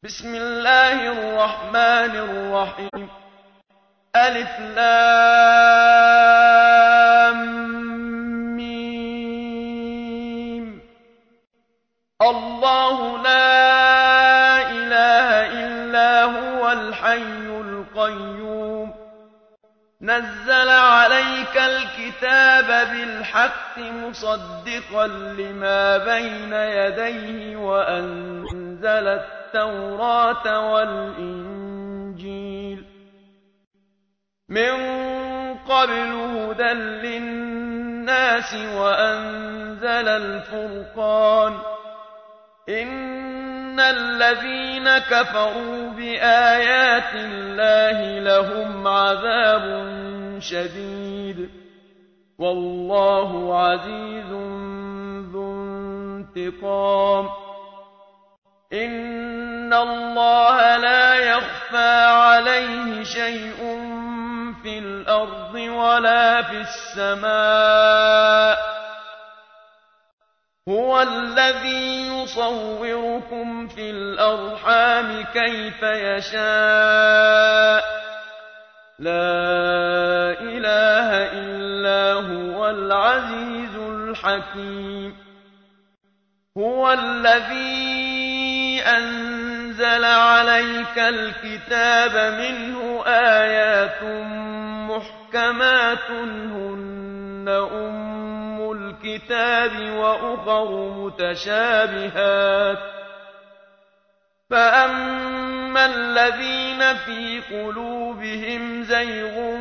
بسم الله الرحمن الرحيم ألف لام ميم الله لا إله إلا هو الحي القيوم نزل عليك الكتاب بالحق مصدقا لما بين يديه وأنزل التوراة والإنجيل من قبل هدى للناس وأنزل الفرقان إن الذين كفروا بآيات الله لهم عذاب شديد والله عزيز ذو انتقام إن الله لا يخفى عليه شيء في الأرض ولا في السماء هو الذي يصوركم في الأرحام كيف يشاء لا إله إلا هو العزيز الحكيم هو الذي أنزل عليك الكتاب منه آيات محكمات هن أم الكتاب وأخر متشابهات فأما الذين في قلوبهم زيغ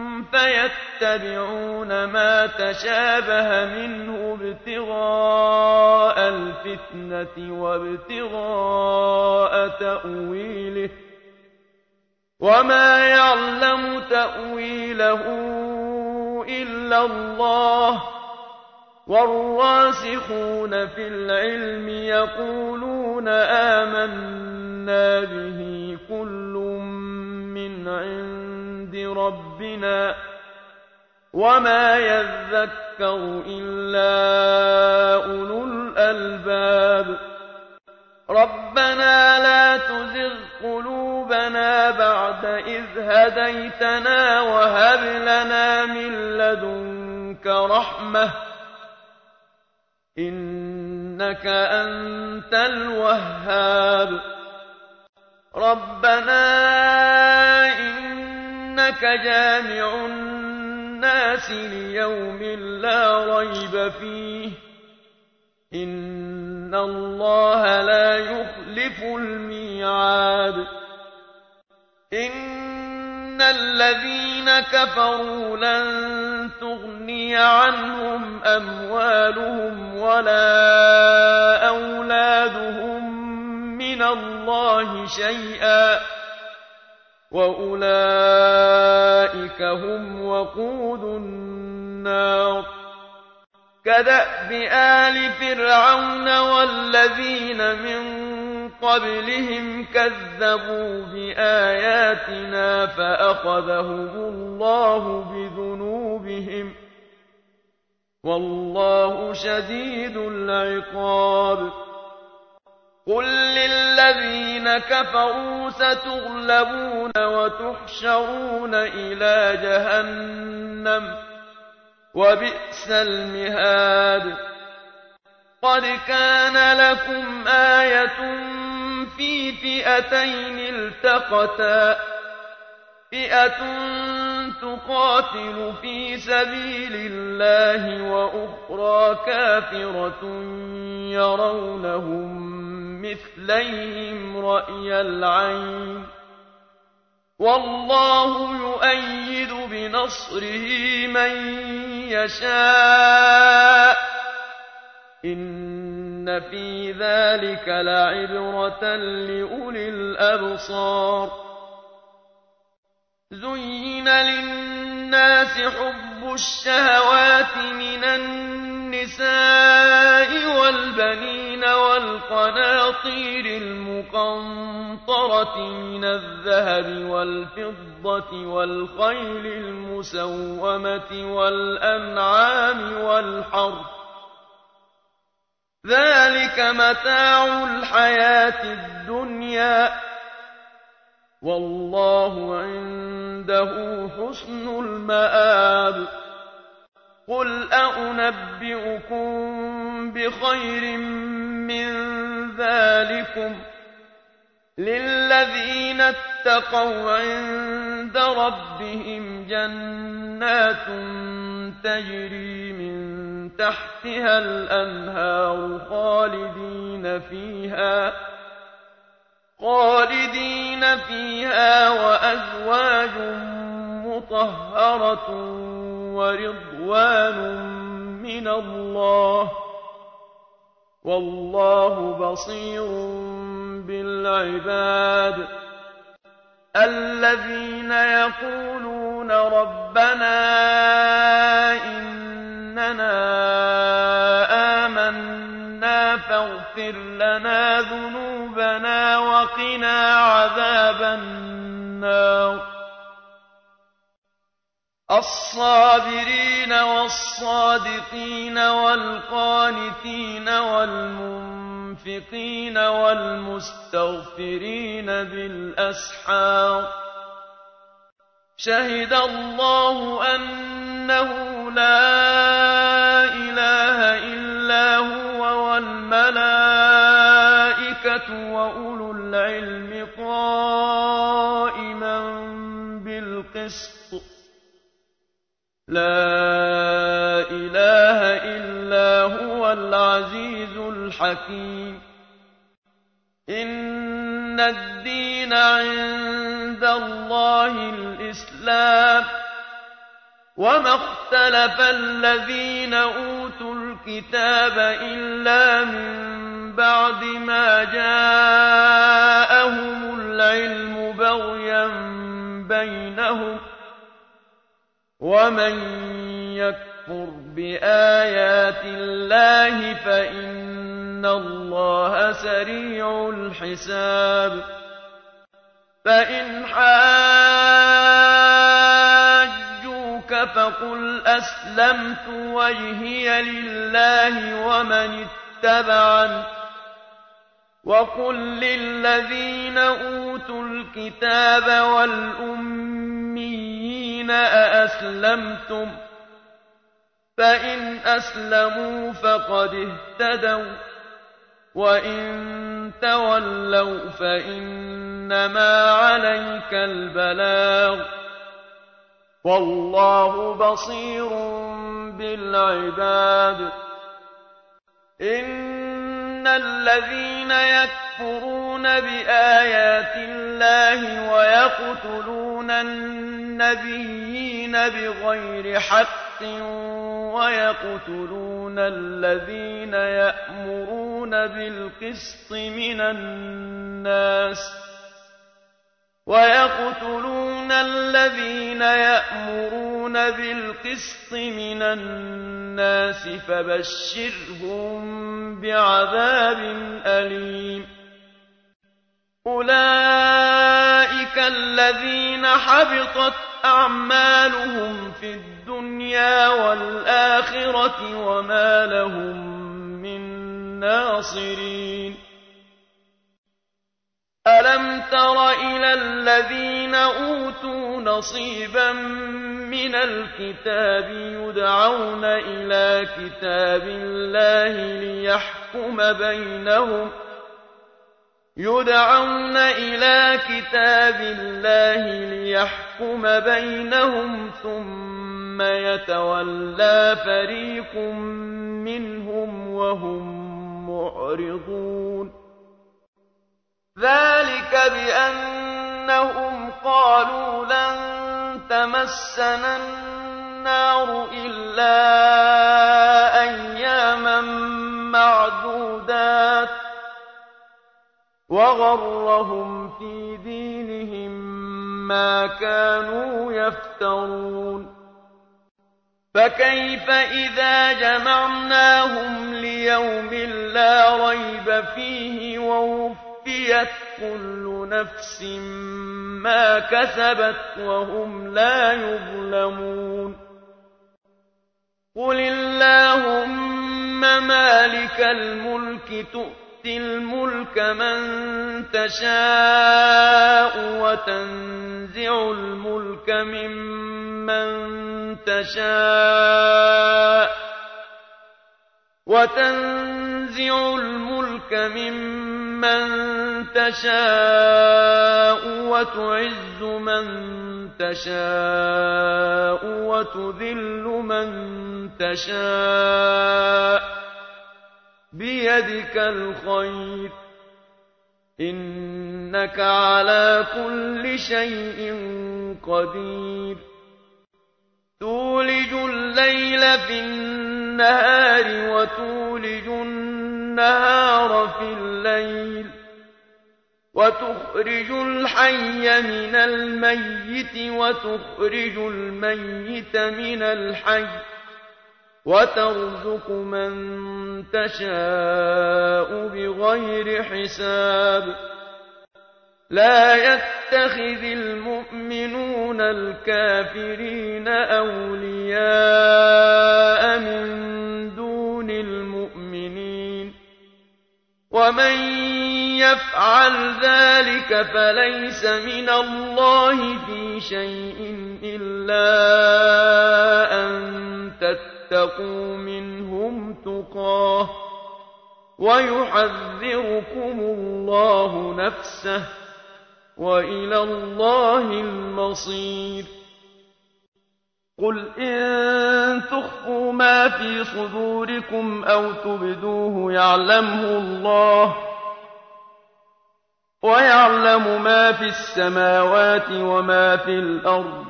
فيتبعون ما تشابه منه ابتغاء الفتنة وابتغاء تأويله وما يعلم تأويله إلا الله والراسخون في العلم يقولون آمنا به كل من عند ربنا وما يذكر إلا أولو الألباب ربنا لا تزغ قلوبنا بعد إذ هديتنا وهب لنا من لدنك رحمة إنك أنت الوهاب ربنا إنك جامع الناس ليوم لا ريب فيه إن الله لا يخلف الميعاد إن الذين كفروا لن تغني عنهم أموالهم ولا أولادهم من الله شيئا وأولئك هم وقود النار كدأب آل فرعون والذين من قبلهم كذبوا بآياتنا فأخذهم الله بذنوبهم والله شديد العقاب قل للذين كفروا ستغلبون وتحشرون إلى جهنم وبئس المهاد قد كان لكم آية في فئتين التقتا فئة تقاتل في سبيل الله وأخرى كافرة يرونهم مثليهم رأي العين والله يؤيد بنصره من يشاء إن في ذلك لعبرة لأولي الأبصار زين للناس حب الشهوات من النساء والبنين والقناطير المقنطرة من الذهب والفضة والخيل المسومة والأنعام والحرث ذلك متاع الحياة الدنيا والله عنده حسن المآب قل أنبئكم بخير من ذلكم للذين اتقوا عند ربهم جنات تجري من تحتها الأنهار خالدين فيها وأزواج مطهرة ورضوان من الله والله بصير بالعباد الذين يقولون ربنا إننا آمنا فاغفر لنا ذنوبنا وقنا عذاب النار الصابرين والصادقين والقانتين والمنفقين والمستغفرين بالأسحار شهد الله أنه لا إله إلا هو والملائكة وأولو العلم قائما بالقسط لا إله إلا هو العزيز الحكيم إن الدين عند الله الإسلام وما اختلف الذين أوتوا الكتاب إلا من بعد ما جاءهم العلم بغيا بينهم ومن يكفر بآيات الله فإن الله سريع الحساب فإن حاجوك فقل أسلمت وجهي لله ومن اتبعني وقل للذين أوتوا الكتاب والأميين أأسلمتم فإن أسلموا فقد اهتدوا وإن تولوا فإنما عليك البلاغ والله بصير بالعباد إن الذين يكفرون بآيات الله ويقتلون النبيين بغير حق ويقتلون الذين يأمرون بالقسط من الناس فبشرهم بعذاب أليم أولئك الذين حبطت أعمالهم في الدنيا والآخرة وما لهم من ناصرين ألم تر إلى الذين أوتوا نصيبا من الكتاب يدعون إلى كتاب الله ليحكم بينهم ثم يتولى فريق منهم وهم معرضون ذلك بأنهم قالوا لن تمسنا النار إلا أياما معدودات وغرهم في دينهم ما كانوا يفترون فكيف إذا جمعناهم ليوم لا ريب فيه ووفيت كل نفس ما كسبت وهم لا يظلمون قل اللهم مالك الملك تؤتي الملك من تشاء وتنزع الملك ممن تشاء وتعز من تشاء وتذل من تشاء بيدك الخير إنك على كل شيء قدير تولج الليل في النهار وتولج النهار في الليل وتخرج الحي من الميت وتخرج الميت من الحي وترزق من تشاء بغير حساب لا يتخذ المؤمنون الكافرين أولياء من دون المؤمنين ومن يفعل ذلك فليس من الله في شيء إلا أن تتقوا منهم تقاه ويحذركم الله نفسه وإلى الله المصير قل إن تخفوا ما في صدوركم أو تبدوه يعلمه الله ويعلم ما في السماوات وما في الأرض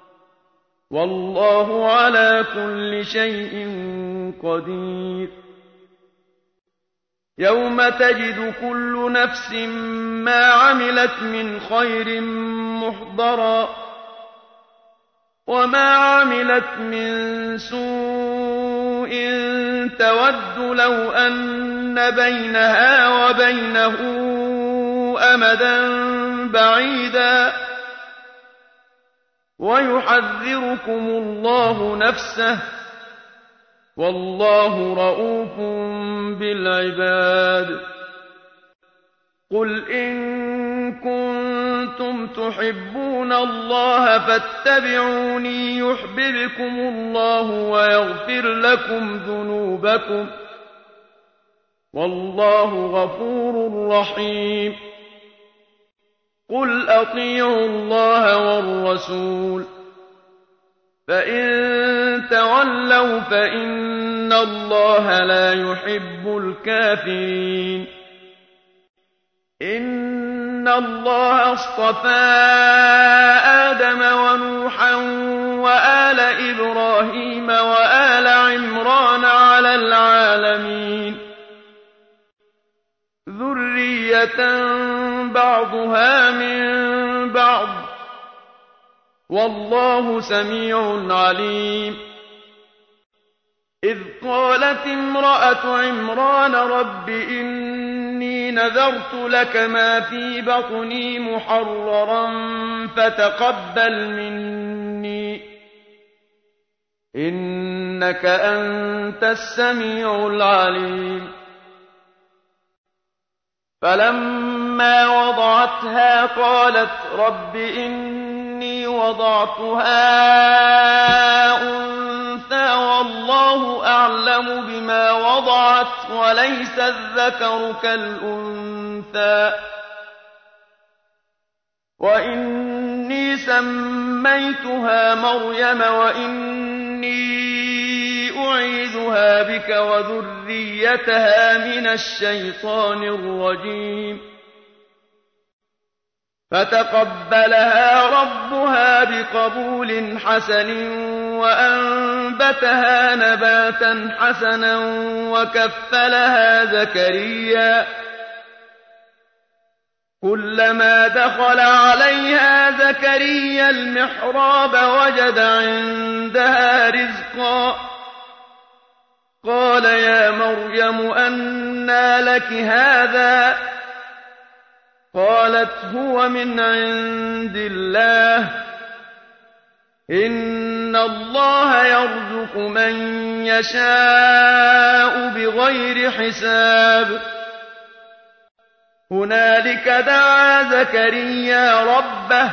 والله على كل شيء قدير يوم تجد كل نفس ما عملت من خير محضرا وما عملت من سوء تود لو أن بينها وبينه أمدا بعيدا ويحذركم الله نفسه والله رءوف بالعباد قل إن كنتم تحبون الله فاتبعوني يحببكم الله ويغفر لكم ذنوبكم والله غفور رحيم قل أطيعوا الله والرسول فإن تولوا فإن الله لا يحب الكافرين إن الله اصطفى آدم ونوحا وآل إبراهيم وآل عمران على العالمين ذرية بعضها من بعض والله سميع عليم إذ قالت امرأة عمران رب إني نذرت لك ما في بطني محررا فتقبل مني إنك أنت السميع العليم فلما وضعتها قالت رب إني وضعتها أنثى والله أعلم بما وضعت وليس الذكر كالأنثى وإني سميتها مريم وإني أعيذها بك وذريتها من الشيطان الرجيم فتقبلها ربها بقبول حسن وأنبتها نباتا حسنا وكفلها زكريا كلما دخل عليها زكريا المحراب وجد عندها رزقا قال يا مريم أنى لك هذا قالت هو من عند الله إن أَنَّ اللَّهَ يَرْزُقُ مَن يَشَاءُ بِغَيْرِ حِسَابٍ هُنَالِكَ دَعَا زَكَرِيَّا رَبَّهُ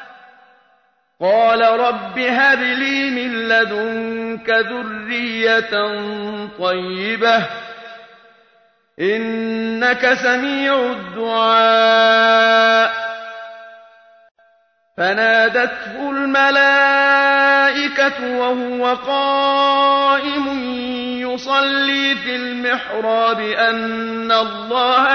قَالَ رَبِّ هَبْ لِي مِن لَّدُنكَ ذُرِّيَّةً طَيِّبَةً إِنَّكَ سَمِيعُ الدُّعَاءِ فَنَادَتْهُ الْمَلَائِكَةُ وَهُوَ قَائِمٌ يُصَلِّي فِي الْمِحْرَابِ أَنَّ اللَّهَ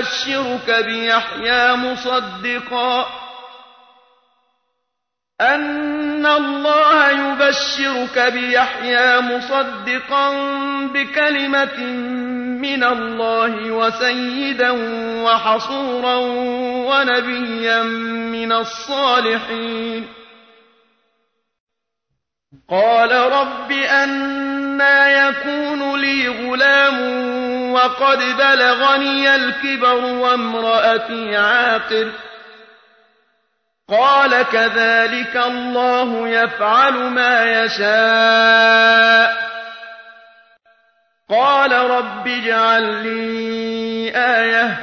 يُبَشِّرُكَ بِيَحْيَىٰ مُصَدِّقًا بِكَلِمَةٍ مِّنَ اللَّهِ وَسَيِّدًا وَحَصُورًا وَنَبِيًّا مِّنَ الصَّالِحِينَ قَالَ رَبِّ أَنَّىٰ يَكُونُ لِي غُلَامٌ وَقَدْ بَلَغَنِيَ الْكِبَرُ وَامْرَأَتِي عَاقِرٌ قَالَ كَذَٰلِكَ اللَّهُ يَفْعَلُ مَا يَشَاءُ قَالَ رَبِّ اجْعَل لِّي آيَةً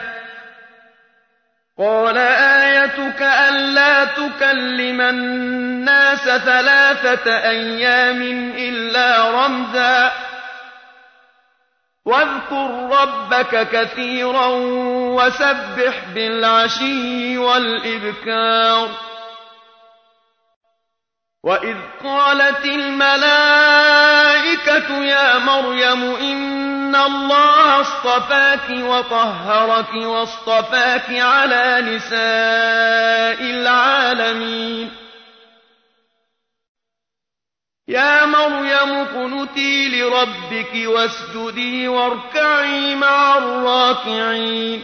قَالَ آيَتُكَ أَلَّا تُكَلِّمَ النَّاسَ 3 أَيَّامٍ إِلَّا رَمْزًا وَاذْكُر رَّبَّكَ كَثِيرًا وَسَبِّحْ بِالْعَشِيِّ وَالْإِبْكَارِ وَإِذْ قَالَتِ الْمَلَائِكَةُ يَا مَرْيَمُ إِنَّ اللَّهَ اصْطَفَاكِ وَطَهَّرَكِ وَاصْطَفَاكِ عَلَىٰ نِسَاءِ الْعَالَمِينَ يَا مَرْيَمُ اقْنُتِي لِرَبِّكِ وَاسْجُدِي وَارْكَعِي مَعَ الرَّاكِعِينَ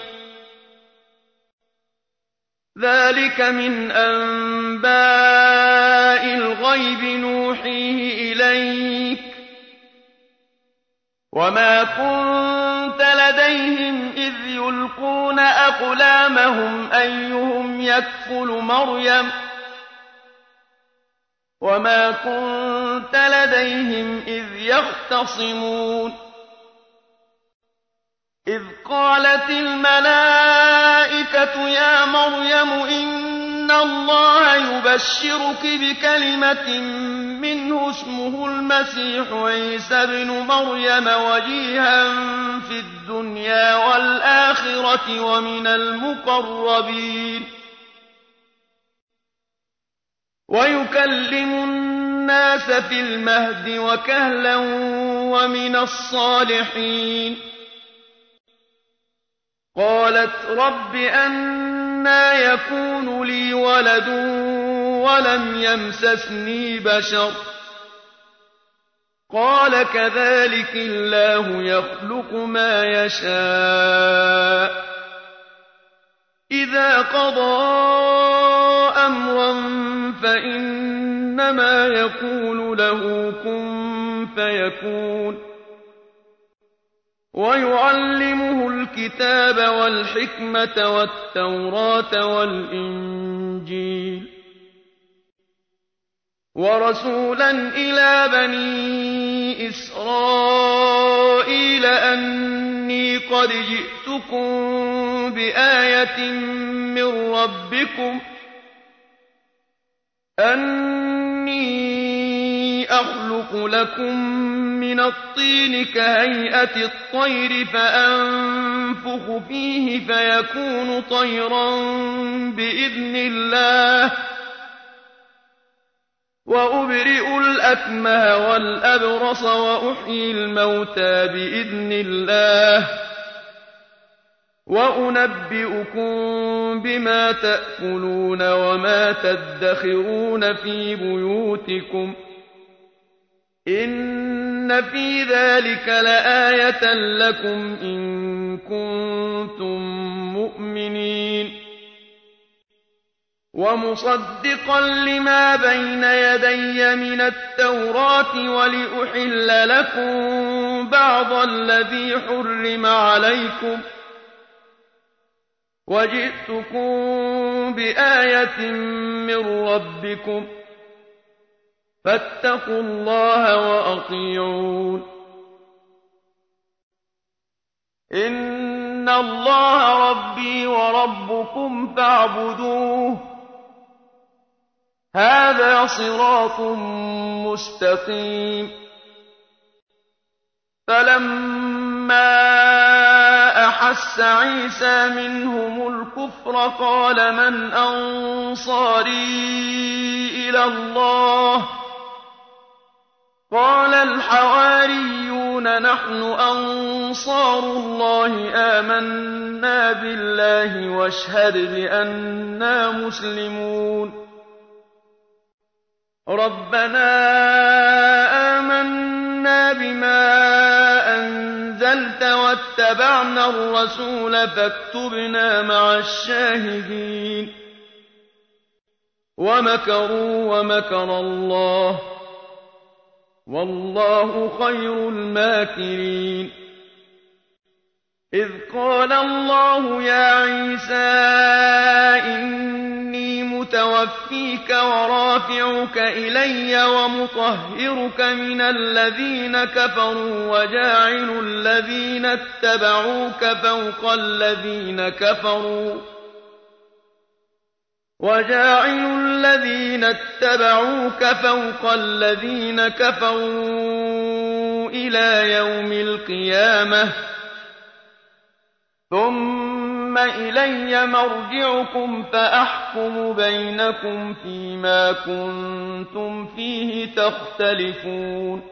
ذَٰلِكَ مِنْ أَنبَاءِ الْغَيْبِ نُوحِيهِ إِلَيْكَ ۖ وَمَا كُنتَ لَدَيْهِمْ إِذْ يُلْقُونَ أَقْلَامَهُمْ أَيُّهُمْ يَكْفُلُ مَرْيَمَ ۖ وَمَا كُنتَ لَدَيْهِمْ إِذْ يَخْتَصِمُونَ إِذْ قَالَتِ الْمَلَائِكَةُ يَا مَرْيَمُ إِنَّ اللَّهَ يُبَشِّرُكِ بِكَلِمَةٍ مِّنْهُ اسْمُهُ الْمَسِيحُ عِيسَى ابْنُ مَرْيَمَ وَجِيهًا فِي الدُّنْيَا وَالْآخِرَةِ وَمِنَ الْمُقَرَّبِينَ وَيُكَلِّمُ النَّاسَ فِي الْمَهْدِ وَكَهْلًا وَمِنَ الصَّالِحِينَ قَالَتْ رَبِّ أَنَّىٰ يَكُونُ لِي وَلَدٌ وَلَمْ يَمْسَسْنِي بَشَرٌ قَالَ كَذَٰلِكِ اللَّهُ يَخْلُقُ مَا يَشَاءُ ۚ إِذَا قَضَىٰ أَمْرًا فَإِنَّمَا يَقُولُ لَهُ كُن فَيَكُونُ وَيُعَلِّمُهُ الْكِتَابَ وَالْحِكْمَةَ وَالتَّوْرَاةَ وَالْإِنجِيلَ وَرَسُولًا إِلَىٰ بَنِي إِسْرَائِيلَ أَنِّي قَدْ جِئْتُكُم بِآيَةٍ مِّن رَّبِّكُمْ أَنِّي أَخْلُقُ لَكُم مِّنَ الطِّينِ كَهَيْئَةِ الطَّيْرِ فَأَنفُخُ فِيهِ فَيَكُونُ طَيْرًا بِإِذْنِ اللَّهِ وَأُبْرِئُ الْأَكْمَهَ وَالْأَبْرَصَ وَأُحْيِي الْمَوْتَىٰ بِإِذْنِ اللَّهِ وَأُنَبِّئُكُم بِمَا تَأْكُلُونَ وَمَا تَدَّخِرُونَ فِي بُيُوتِكُمْ ۚ إِنَّ فِي ذَٰلِكَ لَآيَةً لَّكُمْ إِن كُنتُم مُّؤْمِنِينَ وَمُصَدِّقًا لِّمَا بَيْنَ يَدَيَّ مِنَ التَّوْرَاةِ وَلِأُحِلَّ لَكُم بَعْضَ الَّذِي حُرِّمَ عَلَيْكُمْ ۚ وَجِئْتُكُم بِآيَةٍ مِّن رَّبِّكُمْ ۖ فاتقوا الله وأطيعون إن الله ربي وربكم فاعبدوه هذا صراط مستقيم فلما أحس عيسى منهم الكفر قال من أنصاري إلى الله قال الحواريون نحن أنصار الله آمنا بالله واشهد بأننا مسلمون ربنا آمنا بما أنزلت واتبعنا الرسول فاكتبنا مع الشاهدين ومكروا ومكر الله والله خير الماكرين إذ قال الله يا عيسى إني متوفيك ورافعك إلي ومطهرك من الذين كفروا وجاعل الذين اتبعوك فوق الذين كفروا إلى يوم القيامة ثم إلي مرجعكم فأحكم بينكم فيما كنتم فيه تختلفون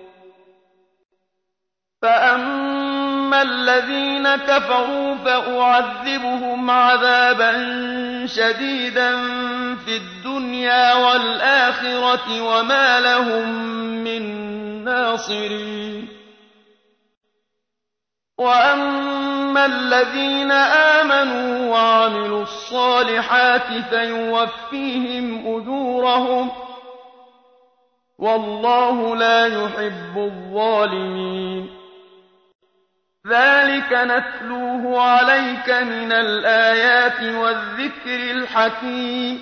فأما الذين كفروا فأعذبهم عذابا شديدا في الدنيا والآخرة وما لهم من ناصرين وأما الذين آمنوا وعملوا الصالحات فيوفيهم أجورهم والله لا يحب الظالمين ذلك نتلوه عليك من الآيات والذكر الحكيم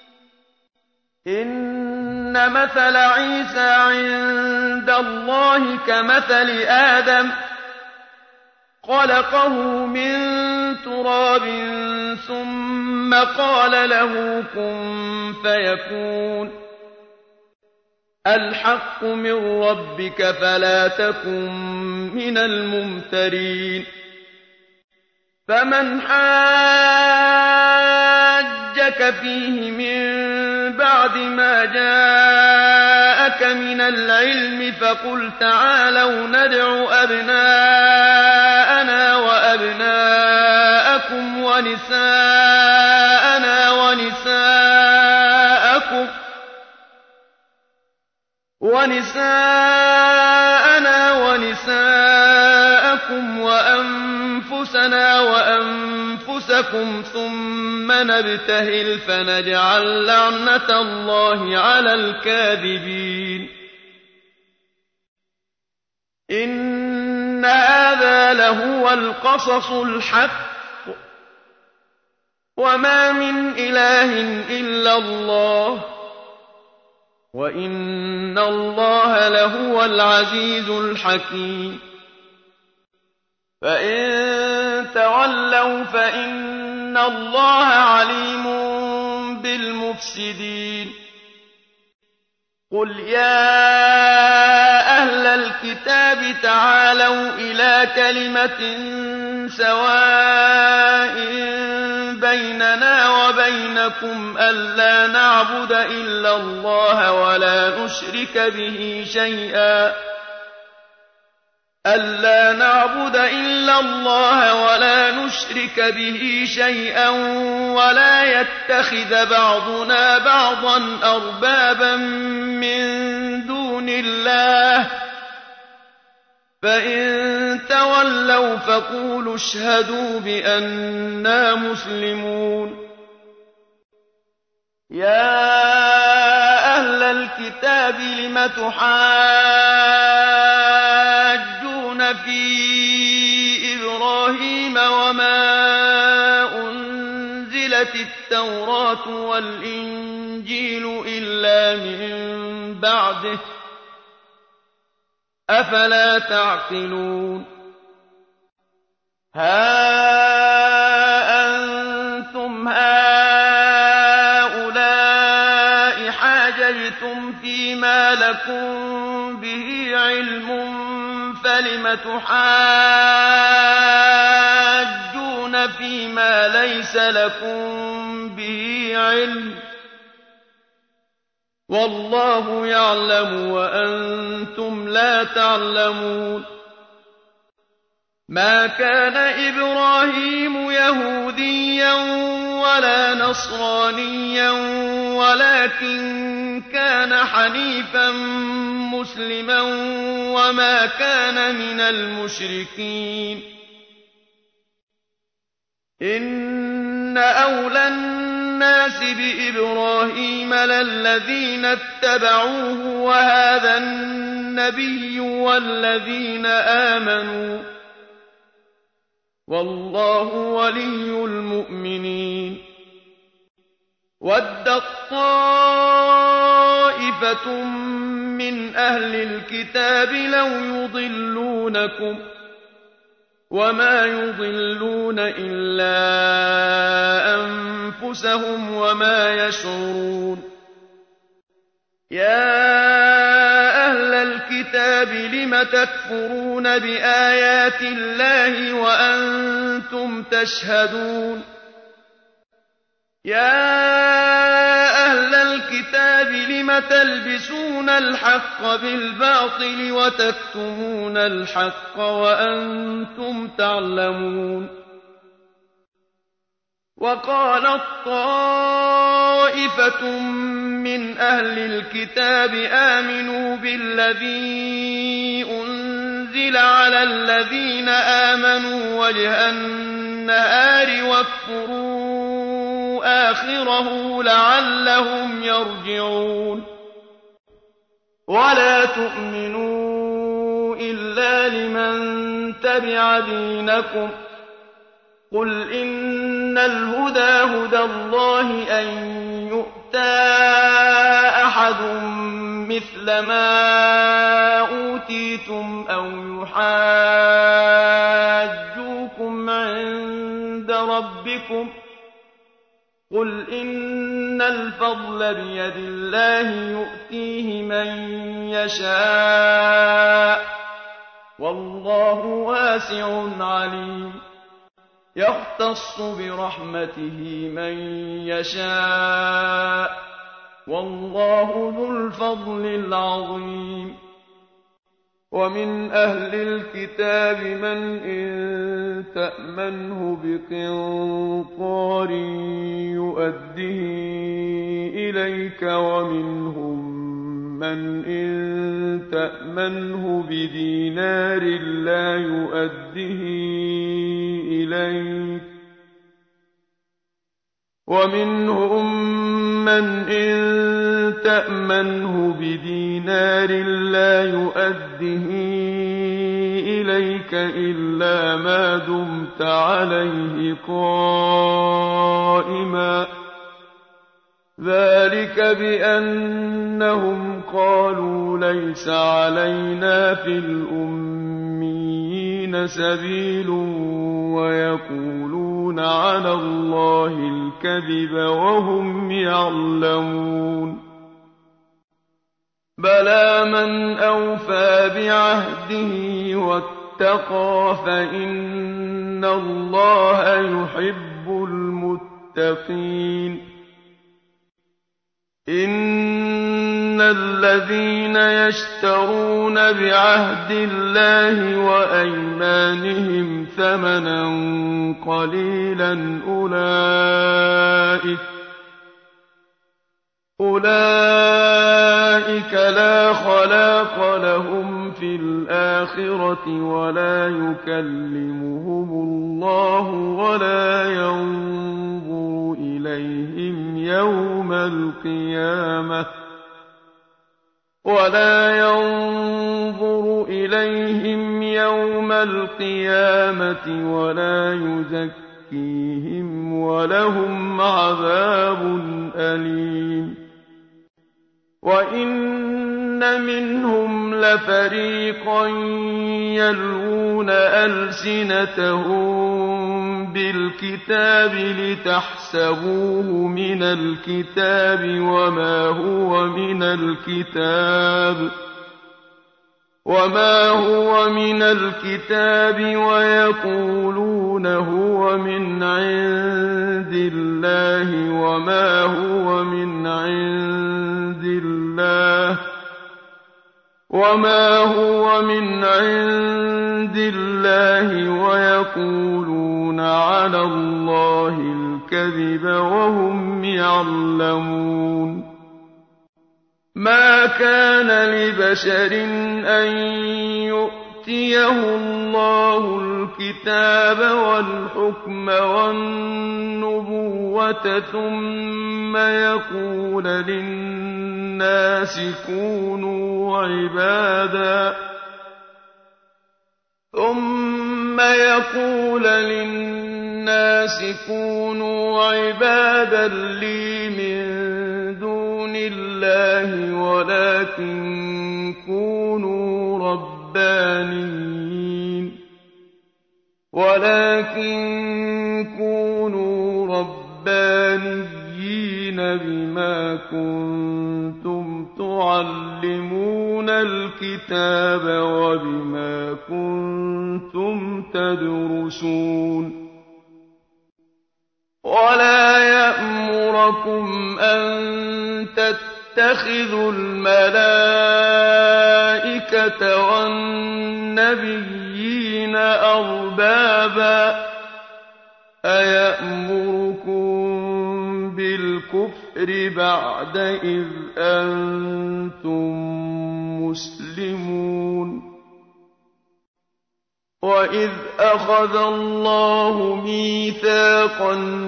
إن مثل عيسى عند الله كمثل آدم خلقه من تراب ثم قال له كن فيكون الحق من ربك فلا تكن من الممترين فمن حاجك فيه من بعد ما جاءك من العلم فقل تعالوا ندع أبناءنا وأبناءكم ونساءنا ونساءكم وأنفسنا وأنفسكم ثم نبتهل فنجعل لعنة الله على الكاذبين إن هذا لهو القصص الحق وما من إله إلا الله وإن الله لهو العزيز الحكيم فإن تولوا فإن الله عليم بالمفسدين قل يا أهل الكتاب تعالوا إلى كلمة سواء بيننا وبينكم ألا نعبد إلا الله ولا نشرك به شيئا ولا يتخذ بعضنا بعضا أربابا من دون الله فإن تولوا فقولوا اشهدوا بأننا مسلمون يا أهل الكتاب لم تحاجون في إبراهيم وما نزلت التوراة والإنجيل إلا من بعده ۚ أفلا تعقلون. ها أنتم هؤلاء حاججتم فيما لكم به علم فلم تحاجون فيما ليس لكم به علم، والله يعلم وأنتم لا تعلمون. ما كان إبراهيم يهوديا ولا نصرانيا ولكن كان حنيفا مسلما وما كان من المشركين. إن أولى الناس بإبراهيم للذين اتبعوه وهذا النبي والذين آمنوا، والله ولي المؤمنين. وَدَّت طَّائِفَةٌ من أهل الكتاب لو يضلونكم وما يضلون إلا أنفسهم وما يشعرون. يا أهل الكتاب لم تكفرون بآيات الله وأنتم تشهدون. يا أهل الكتاب لم تلبسون الحق بالباطل وتكتمون الحق وأنتم تعلمون. وقالت طائفة من أهل الكتاب آمنوا بالذي أنزل على الذين آمنوا وجه النهار واكفروا آخره لعلهم يرجعون. ولا تؤمنوا إلا لمن تبع دينكم، قل إن الهدى هدى الله أن يؤتى أحد مثل ما أوتيتم أو يحاجوكم عند ربكم، قل إن الفضل بيد الله يؤتيه من يشاء والله واسع عليم. يختص برحمته من يشاء والله ذو الفضل العظيم. ومن أهل الكتاب من إن تأمنه بقنطار يؤده إليك ومنهم من إن تأمنه بدينار لا يؤده إليك ومنهم من إن تأمنه بدينار لا يؤده إليك إلا ما دمت عليه قائما، ذلك بأنهم قالوا ليس علينا في الأميين سبيل ويقولون على الله الكذب وهم يعلمون. بلى من أوفى بعهده واتقى فإن الله يحب المتقين. إن الذين يشترون بعهد الله وأيمانهم ثمنا قليلا أولئك لا خلاق لهم في الآخرة ولا يكلمهم الله ولا ينظر إليهم يوم القيامة ولا يزكيهم ولهم عذاب أليم وإن منهم لفريقا يلوون ألسنتهم بالكتاب لتحسبوه من الكتاب وما هو من الكتاب ويقولون هو من عند الله وما هو من عند الله ويقولون على الله الكذب وهم يعلمون ما كان لبشر أن يؤتيه الله الكتاب والحكم والنبوة ثم يقول للناس كونوا عبادا لي من دون الله ولكن كونوا ربانيين بما كنتم تعلمون الكتاب وبما كنتم تدرسون ولا يأمركم أن تتخذوا الملائكة والنبيين أربابا أيأمركم بالكفر بعد إذ أنتم مسلمون وإذ أخذ الله ميثاق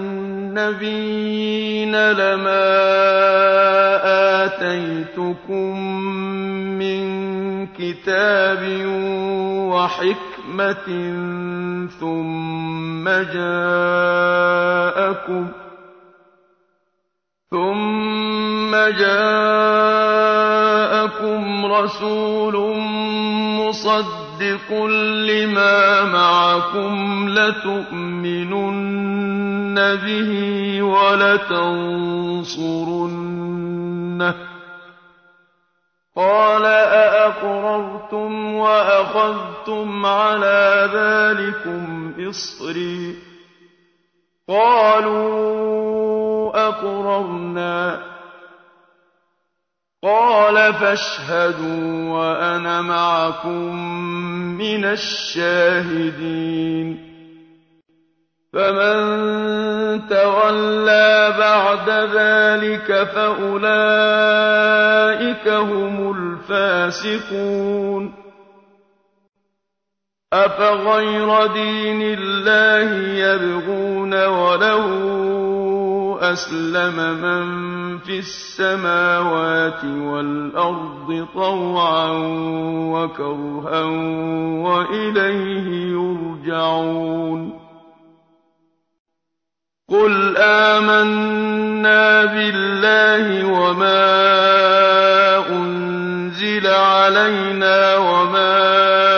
النبيين لما آتيتكم من كتاب وحكمة ثم جاءكم رسول مصدق لما معكم لتؤمنن به ولتنصرنه قال أأقررتم وأخذتم على ذلكم إصري قالوا أقررنا قال فاشهدوا وأنا معكم من الشاهدين فمن تولى بعد ذلك فأولئك هم الفاسقون أفغير دين الله يبغون وله أسلم من في السماوات والأرض طوعا وكرها وإليه يرجعون قل آمنا بالله وما أنزل علينا وما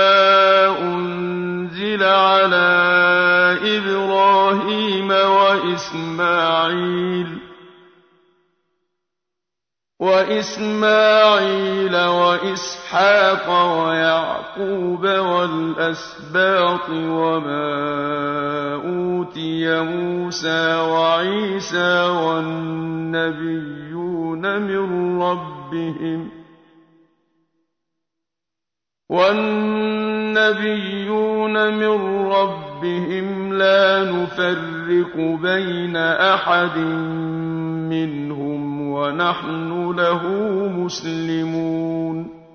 أنزل على إبراهيم وإسماعيل وإسحاق ويعقوب والأسباط وما أوتي موسى وعيسى والنبيون من ربهم لا نفرق بين أحد منهم ونحن له مسلمون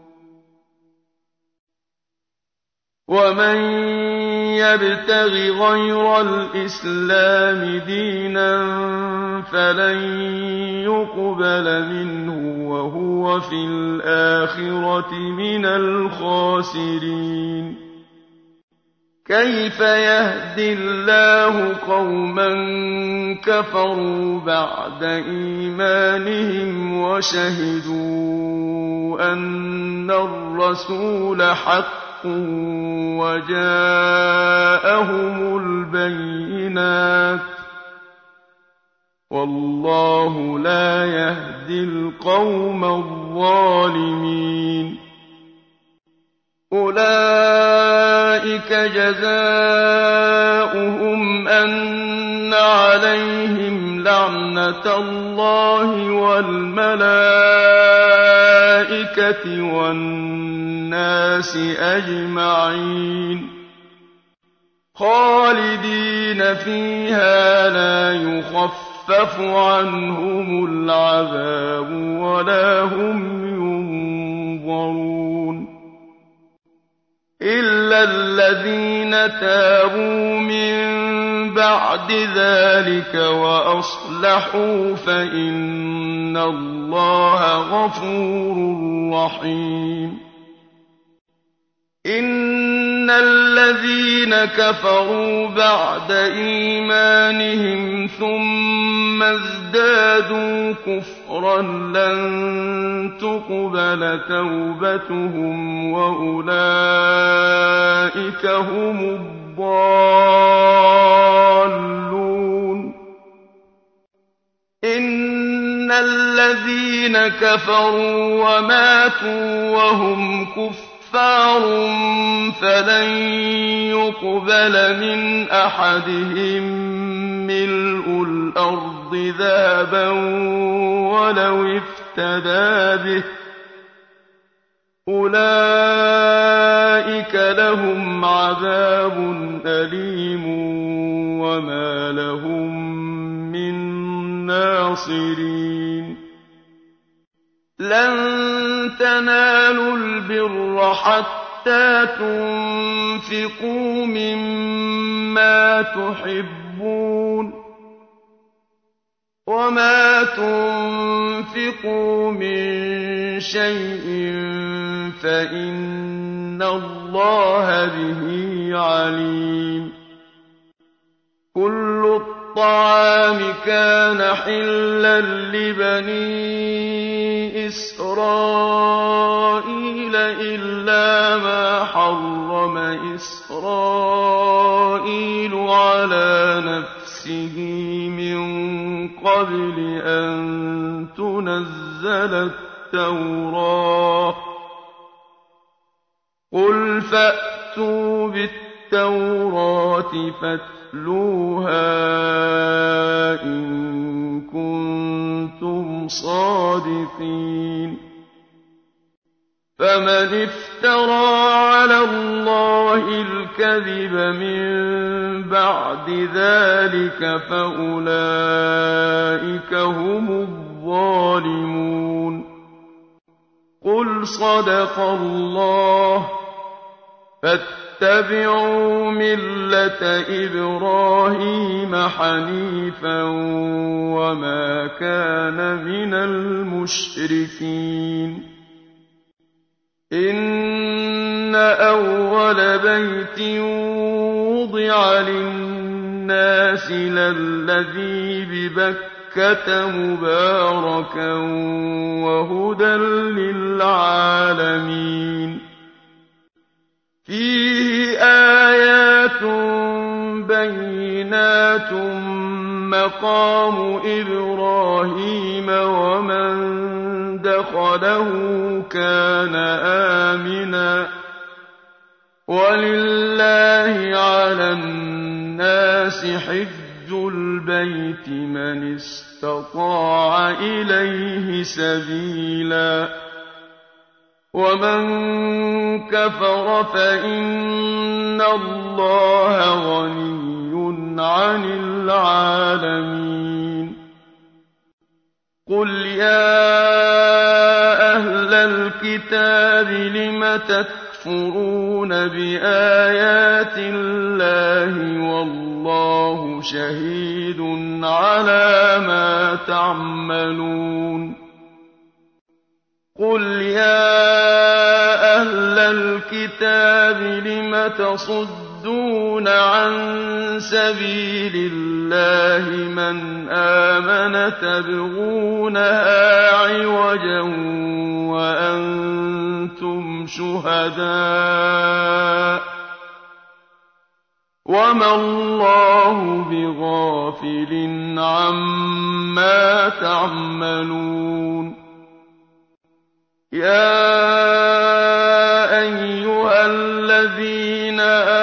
ومن يبتغ غير الإسلام دينا فلن يقبل منه وهو في الآخرة من الخاسرين كيف يهدي الله قوما كفروا بعد إيمانهم وشهدوا أن الرسول حق وجاءهم البينات والله لا يهدي القوم الظالمين أولئك جزاؤهم أن عليهم لعنة الله والملائكة والناس أجمعين خالدين فيها لا يخفف عنهم العذاب ولا هم ينظرون إلا الذين تابوا من بعد ذلك وأصلحوا فإن الله غفور رحيم إن الذين كفروا بعد إيمانهم ثم ازدادوا كفرا لن تقبل توبتهم وأولئك هم الضالون إن الذين كفروا وماتوا وهم كفار فلن يقبل من أحدهم ملء الأرض ذهبا ولو افتدى به أولئك لهم عذاب أليم وما لهم من ناصرين لن تنالوا البر حتى تنفقوا مما تحبون وما تنفقوا من شيء فإن الله به عليم كل الطعام كان حلا لبني إسرائيل إلا ما حرم إسرائيل على نفسه من قبل أن تنزل التوراة قل فأتوا بالتوراة فاتلوها إن كنتم صادقين فمن افترى على الله الكذب من بعد ذلك فأولئك هم الظالمون قل صدق الله فاتبعوا ملة إبراهيم حنيفا وما كان من المشركين إن أول بيت وضع للناس للذي ببكة مباركا وهدى للعالمين فيه آيات بينات مقام إبراهيم ومن دخله كان آمنا ولله على الناس حج البيت من استطاع إليه سبيلا ومن كفر فإن الله غني عن العالمين قل يا أهل الكتاب لم تكفرون بآيات الله والله شهيد على ما تعملون قل يا أهل الكتاب لم تصدون وَتَصُدُّونَ عَن سَبِيلِ اللَّهِ مَنْ آمَنَ تَبْغُونَهَا عِوَجًا وَأَنتُمْ شُهَدَاءُ ۗ وَمَا اللَّهُ بِغَافِلٍ عَمَّا تَعْمَلُونَ يَا أَيُّهَا الَّذِينَ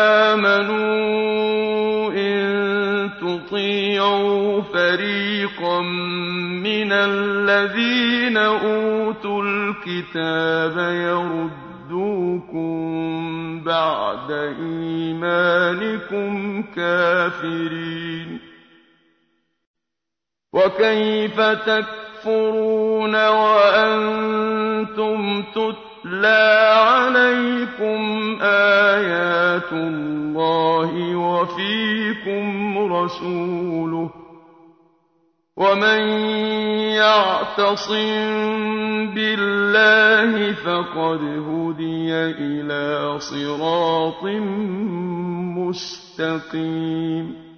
آمَنُوا إِن تُطِيعُوا فَرِيقًا مِّنَ الَّذِينَ أُوتُوا الْكِتَابَ يَرُدُّوكُم بَعْدَ إِيمَانِكُمْ كَافِرِينَ وَكَيْفَ تَكْفُرُونَ وَأَنتُمْ تُتْلَىٰ عَلَيْكُمْ آيَاتُ اللَّهِ وَفِيكُمْ رَسُولُهُ ۗ وَمَن يَعْتَصِم بِاللَّهِ فَقَدْ هُدِيَ إِلَىٰ صِرَاطٍ مُّسْتَقِيمٍ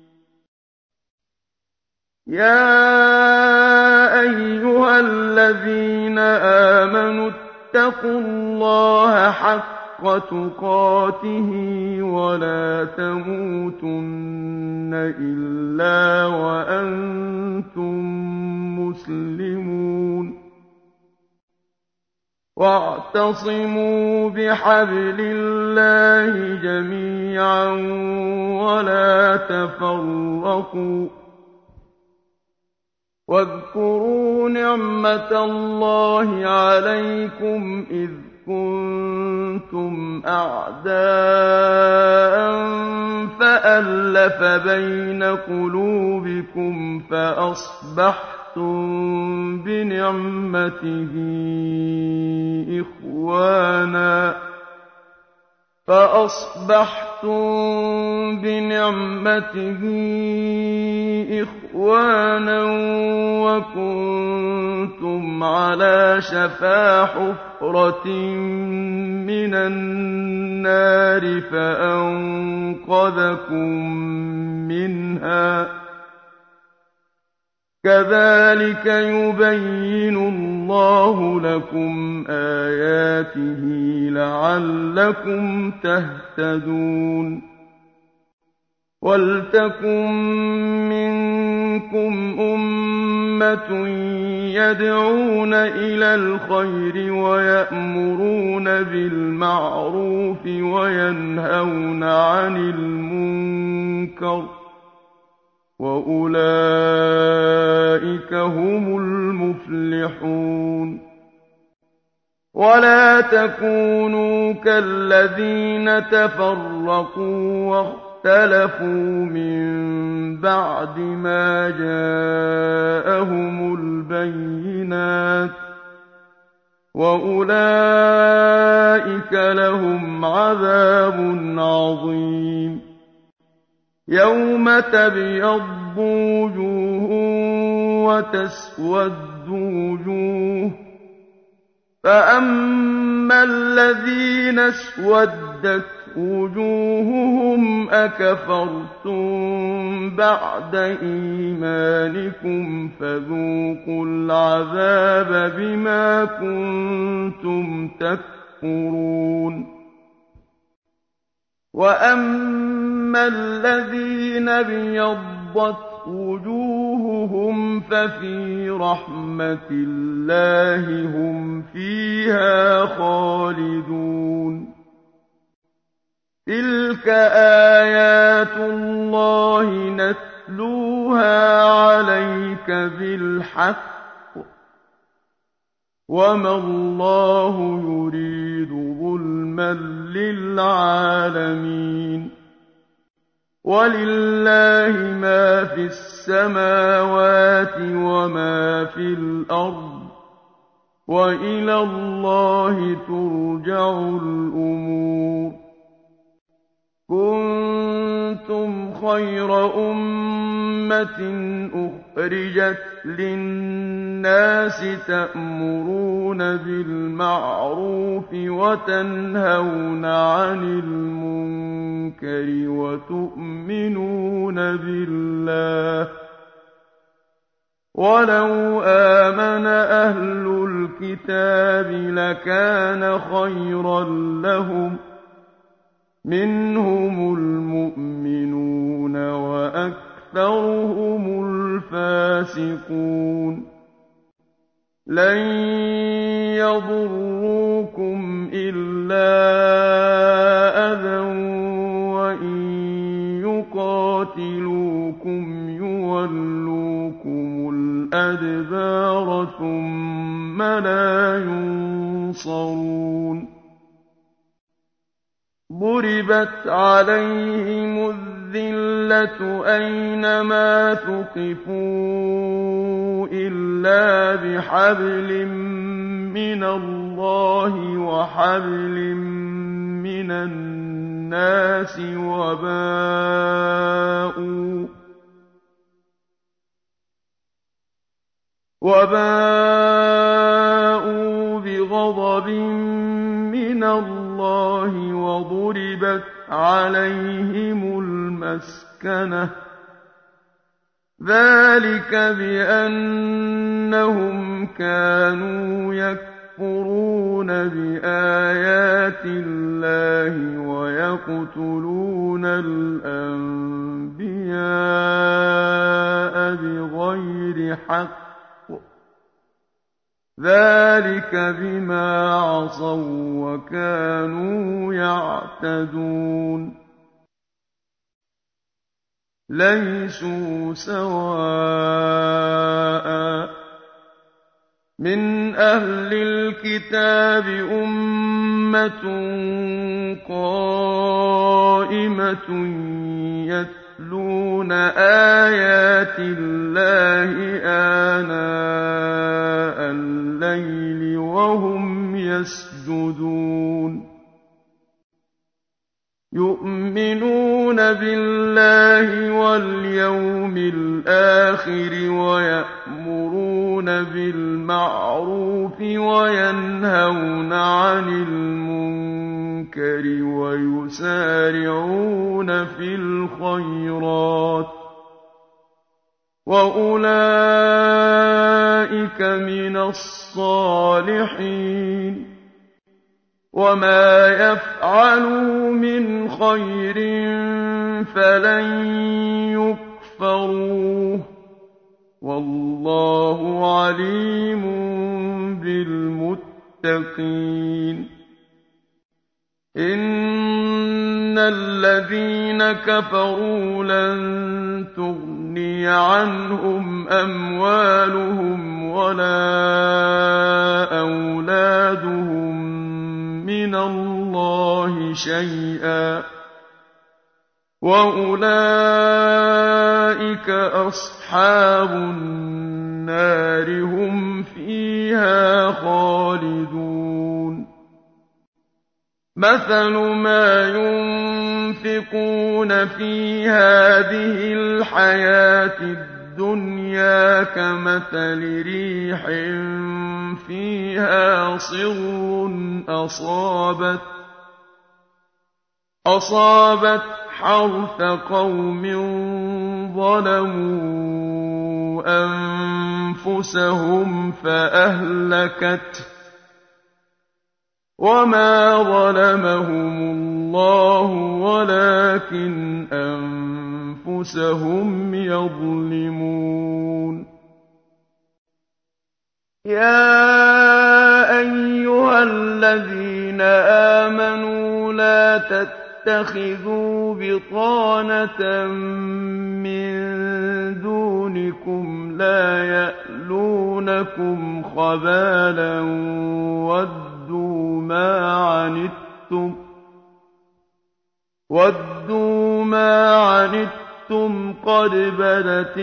يَا أَيُّهَا الَّذِينَ آمَنُوا اتَّقُوا اللَّهَ حَقَّ تُقَاتِهِ وَلَا تَمُوتُنَّ إِلَّا وَأَنتُم مُّسْلِمُونَ وَاعْتَصِمُوا بِحَبْلِ اللَّهِ جَمِيعًا وَلَا تَفَرَّقُوا ۚ وَاذْكُرُوا نِعْمَةَ اللَّهِ عَلَيْكُمْ إِذْ كُنتُمْ أَعْدَاءً فَأَلَّفَ بَيْنَ قُلُوبِكُمْ فَأَصْبَحْتُم بِنِعْمَتِهِ إِخْوَانًا وَكُنتُمْ عَلَىٰ شَفَا حُفْرَةٍ مِّنَ النَّارِ فَأَنقَذَكُم مِّنْهَا ۗ كَذَٰلِكَ يُبَيِّنُ اللَّهُ لَكُمْ آيَاتِهِ لَعَلَّكُمْ تَهْتَدُونَ وَلْتَكُن مِّنكُمْ أُمَّةٌ يَدْعُونَ إِلَى الْخَيْرِ وَيَأْمُرُونَ بِالْمَعْرُوفِ وَيَنْهَوْنَ عَنِ الْمُنكَرِ ۚ وَأُولَٰئِكَ هُمُ الْمُفْلِحُونَ وَلَا تَكُونُوا كَالَّذِينَ تَفَرَّقُوا واخْتَلَفُوا مِن بَعْدِ مَا جَاءَهُمُ الْبَيِّنَاتُ ۚ وَأُولَٰئِكَ لَهُمْ عَذَابٌ عَظِيمٌ يَوْمَ تَبْيَضُّ وُجُوهٌ وَتَسْوَدُّ وُجُوهٌ ۚ فَأَمَّا الَّذِينَ اسْوَدَّتْ وُجُوهُهُمْ أَكَفَرْتُم بَعْدَ إِيمَانِكُمْ فَذُوقُوا الْعَذَابَ بِمَا كُنتُمْ تَكْفُرُونَ وَأَمَّا الَّذِينَ ابْيَضَّتْ وُجُوهُهُمْ فَفِي رَحْمَةِ اللَّهِ هُمْ فِيهَا خَالِدُونَ تِلْكَ آيَاتُ اللَّهِ نَتْلُوهَا عَلَيْكَ بِالْحَقِّ ۚ وَمَا اللَّهُ يُرِيدُ ظُلْمًا لِّلْعَالَمِينَ وَلِلَّهِ مَا فِي السَّمَاوَاتِ وَمَا فِي الْأَرْضِ ۚ وَإِلَى اللَّهِ تُرْجَعُ الْأُمُورُ كُنتُمْ خَيْرَ أُمَّةٍ أُخْرِجَتْ لِلنَّاسِ تَأْمُرُونَ بِالْمَعْرُوفِ وَتَنْهَوْنَ عَنِ الْمُنكَرِ وَتُؤْمِنُونَ بِاللَّهِ ۗ وَلَوْ آمَنَ أَهْلُ الْكِتَابِ لَكَانَ خَيْرًا لَّهُم ۚ مِّنْهُمُ الْمُؤْمِنُونَ وَأَكْثَرُهُمُ الْفَاسِقُونَ لَن يَضُرُّوكُمْ إِلَّا أَذًى وَإِن يُقَاتِلُوكُمْ يُوَلُّوكُمُ الْأَدْبَارَ ثُمَّ لَا يُنصَرُونَ ضُرِبَتْ عَلَيْهِمُ الذِّلَّةُ أَيْنَمَا ثُقِفُوا إِلَّا بِحَبْلٍ مِّنَ اللَّهِ وَحَبْلٍ مِّنَ النَّاسِ وَبَاءُوا بِغَضَبٍ مِّنَ اللَّهِ وَضُرِبَتْ عَلَيْهِمُ الْمَسْكَنَةُ ۚ ذَٰلِكَ بِأَنَّهُمْ كَانُوا يَكْفُرُونَ بِآيَاتِ اللَّهِ وَيَقْتُلُونَ الْأَنبِيَاءَ بِغَيْرِ حَقٍّ ۚ ذَٰلِكَ بِمَا عَصَوا وَّكَانُوا يَعْتَدُونَ لَيْسُوا سَوَاءً ۗ مِّنْ أَهْلِ الْكِتَابِ أُمَّةٌ قَائِمَةٌ يَتْلُونَ آيَاتِ اللَّهِ آنَاءَ اللَّيْلِ وَهُمْ يَسْجُدُونَ يُؤْمِنُونَ بِاللَّهِ وَالْيَوْمِ الْآخِرِ وَيَأْمُرُونَ بِالْمَعْرُوفِ وَيَنْهَوْنَ عَنِ الْمُنكَرِ وَيُسَارِعُونَ فِي الْخَيْرَاتِ ۚ وَأُولَٰئِكَ مِنَ الصَّالِحِينَ وَمَا يَفْعَلُوا مِنْ خَيْرٍ فَلَن يُكْفَرُوهُ ۗ وَاللَّهُ عَلِيمٌ بِالْمُتَّقِينَ إِنَّ الَّذِينَ كَفَرُوا لَن تُغْنِيَ عَنْهُمْ أَمْوَالُهُمْ وَلَا أَوْلَادُهُم مِّنَ اللَّهِ شَيْئًا ۖ وَأُولَٰئِكَ أَصْحَابُ النَّارِ ۖ هُمْ فِيهَا خَالِدُونَ مَثَلُ مَا يُنفِقُونَ فِي هَٰذِهِ الْحَيَاةِ الدُّنْيَا كَمَثَلِ رِيحٍ فِيهَا صِرٌّ أَصَابَتْ حَرْثَ قَوْمٍ ظَلَمُوا أَنفُسَهُمْ فَأَهْلَكَتْهُ ۚ وَمَا ظَلَمَهُمُ اللَّهُ وَلَٰكِنْ أَنفُسَهُمْ يَظْلِمُونَ يَا أَيُّهَا الَّذِينَ آمَنُوا لَا تَتَّخِذُوا بِطَانَةً مِّن دُونِكُمْ لَا يَأْلُونَكُمْ خَبَالًا وَدُّوا مَا عَنِتُّمْ قَدْ بَدَتِ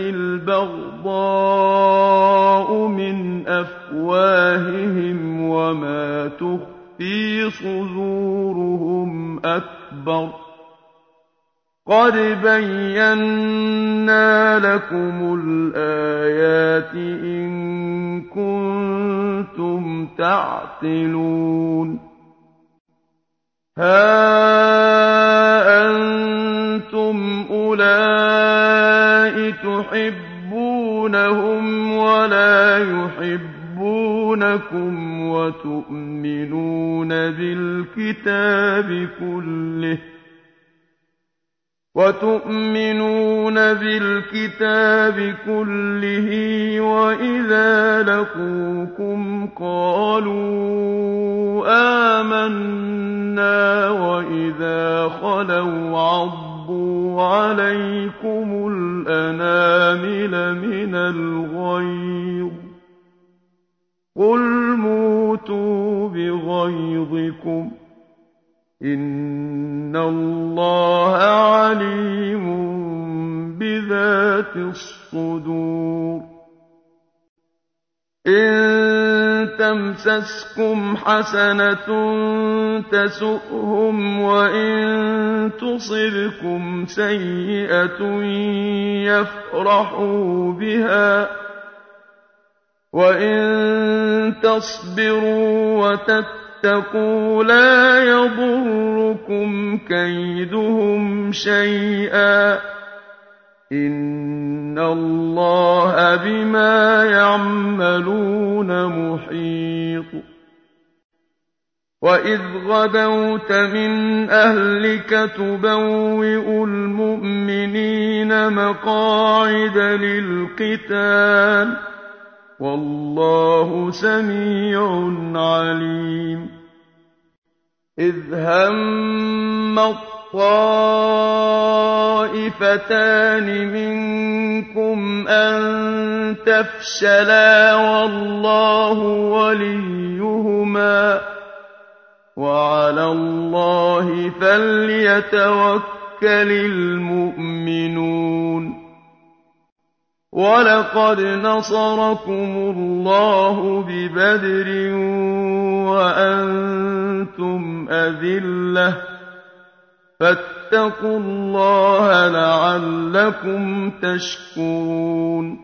الْبَغْضَاءُ مِنْ أَفْوَاهِهِمْ وَمَا تُخْفِي صُدُورُهُمْ أَكْبَرُ قَدْ بَيَّنَّا لَكُمُ الْآيَاتِ إِن كُنتُمْ تَعْقِلُونَ هَا أَنتُمْ أُولَاءِ تُحِبُّونَهُمْ وَلَا يُحِبُّونَكُمْ وَتُؤْمِنُونَ بِالْكِتَابِ كُلِّهِ وَإِذَا لَقُوكُمْ قَالُوا آمَنَّا وَإِذَا خَلَوْا عَضُّوا عَلَيْكُمُ الْأَنَامِلَ مِنَ الْغَيْظِ ۚ قُلْ مُوتُوا بِغَيْظِكُمْ ۗ إِنَّ اللَّهَ عَلِيمٌ بِذَاتِ الصُّدُورِ إِن تَمْسَسْكُمْ حَسَنَةٌ تَسُؤْهُمْ وَإِن تُصِبْكُمْ سَيِّئَةٌ يَفْرَحُوا بِهَا وَإِن تَصْبِرُوا وَتَتَّقُوا لَا يَضُرُّكُمْ كَيْدُهُمْ شَيْئًا ۗ إِنَّ اللَّهَ بِمَا يَعْمَلُونَ مُحِيطٌ وَإِذْ غَدَوْتَ مِنْ أَهْلِكَ تُبَوِّئُ الْمُؤْمِنِينَ مَقَاعِدَ لِلْقِتَالِ ۗ وَاللَّهُ سَمِيعٌ عَلِيمٌ إِذْ هَمَّ الطَّائِفَتَانِ مِنكُمْ أَن تَفْشَلَا وَاللَّهُ وَلِيُّهُمَا ۗ وَعَلَى اللَّهِ فَلْيَتَوَكَّلِ الْمُؤْمِنُونَ وَلَقَدْ نَصَرَكُمُ اللَّهُ بِبَدْرٍ وَأَنتُمْ أَذِلَّةٌ فَاتَّقُوا اللَّهَ لَعَلَّكُمْ تَشْكُرُونَ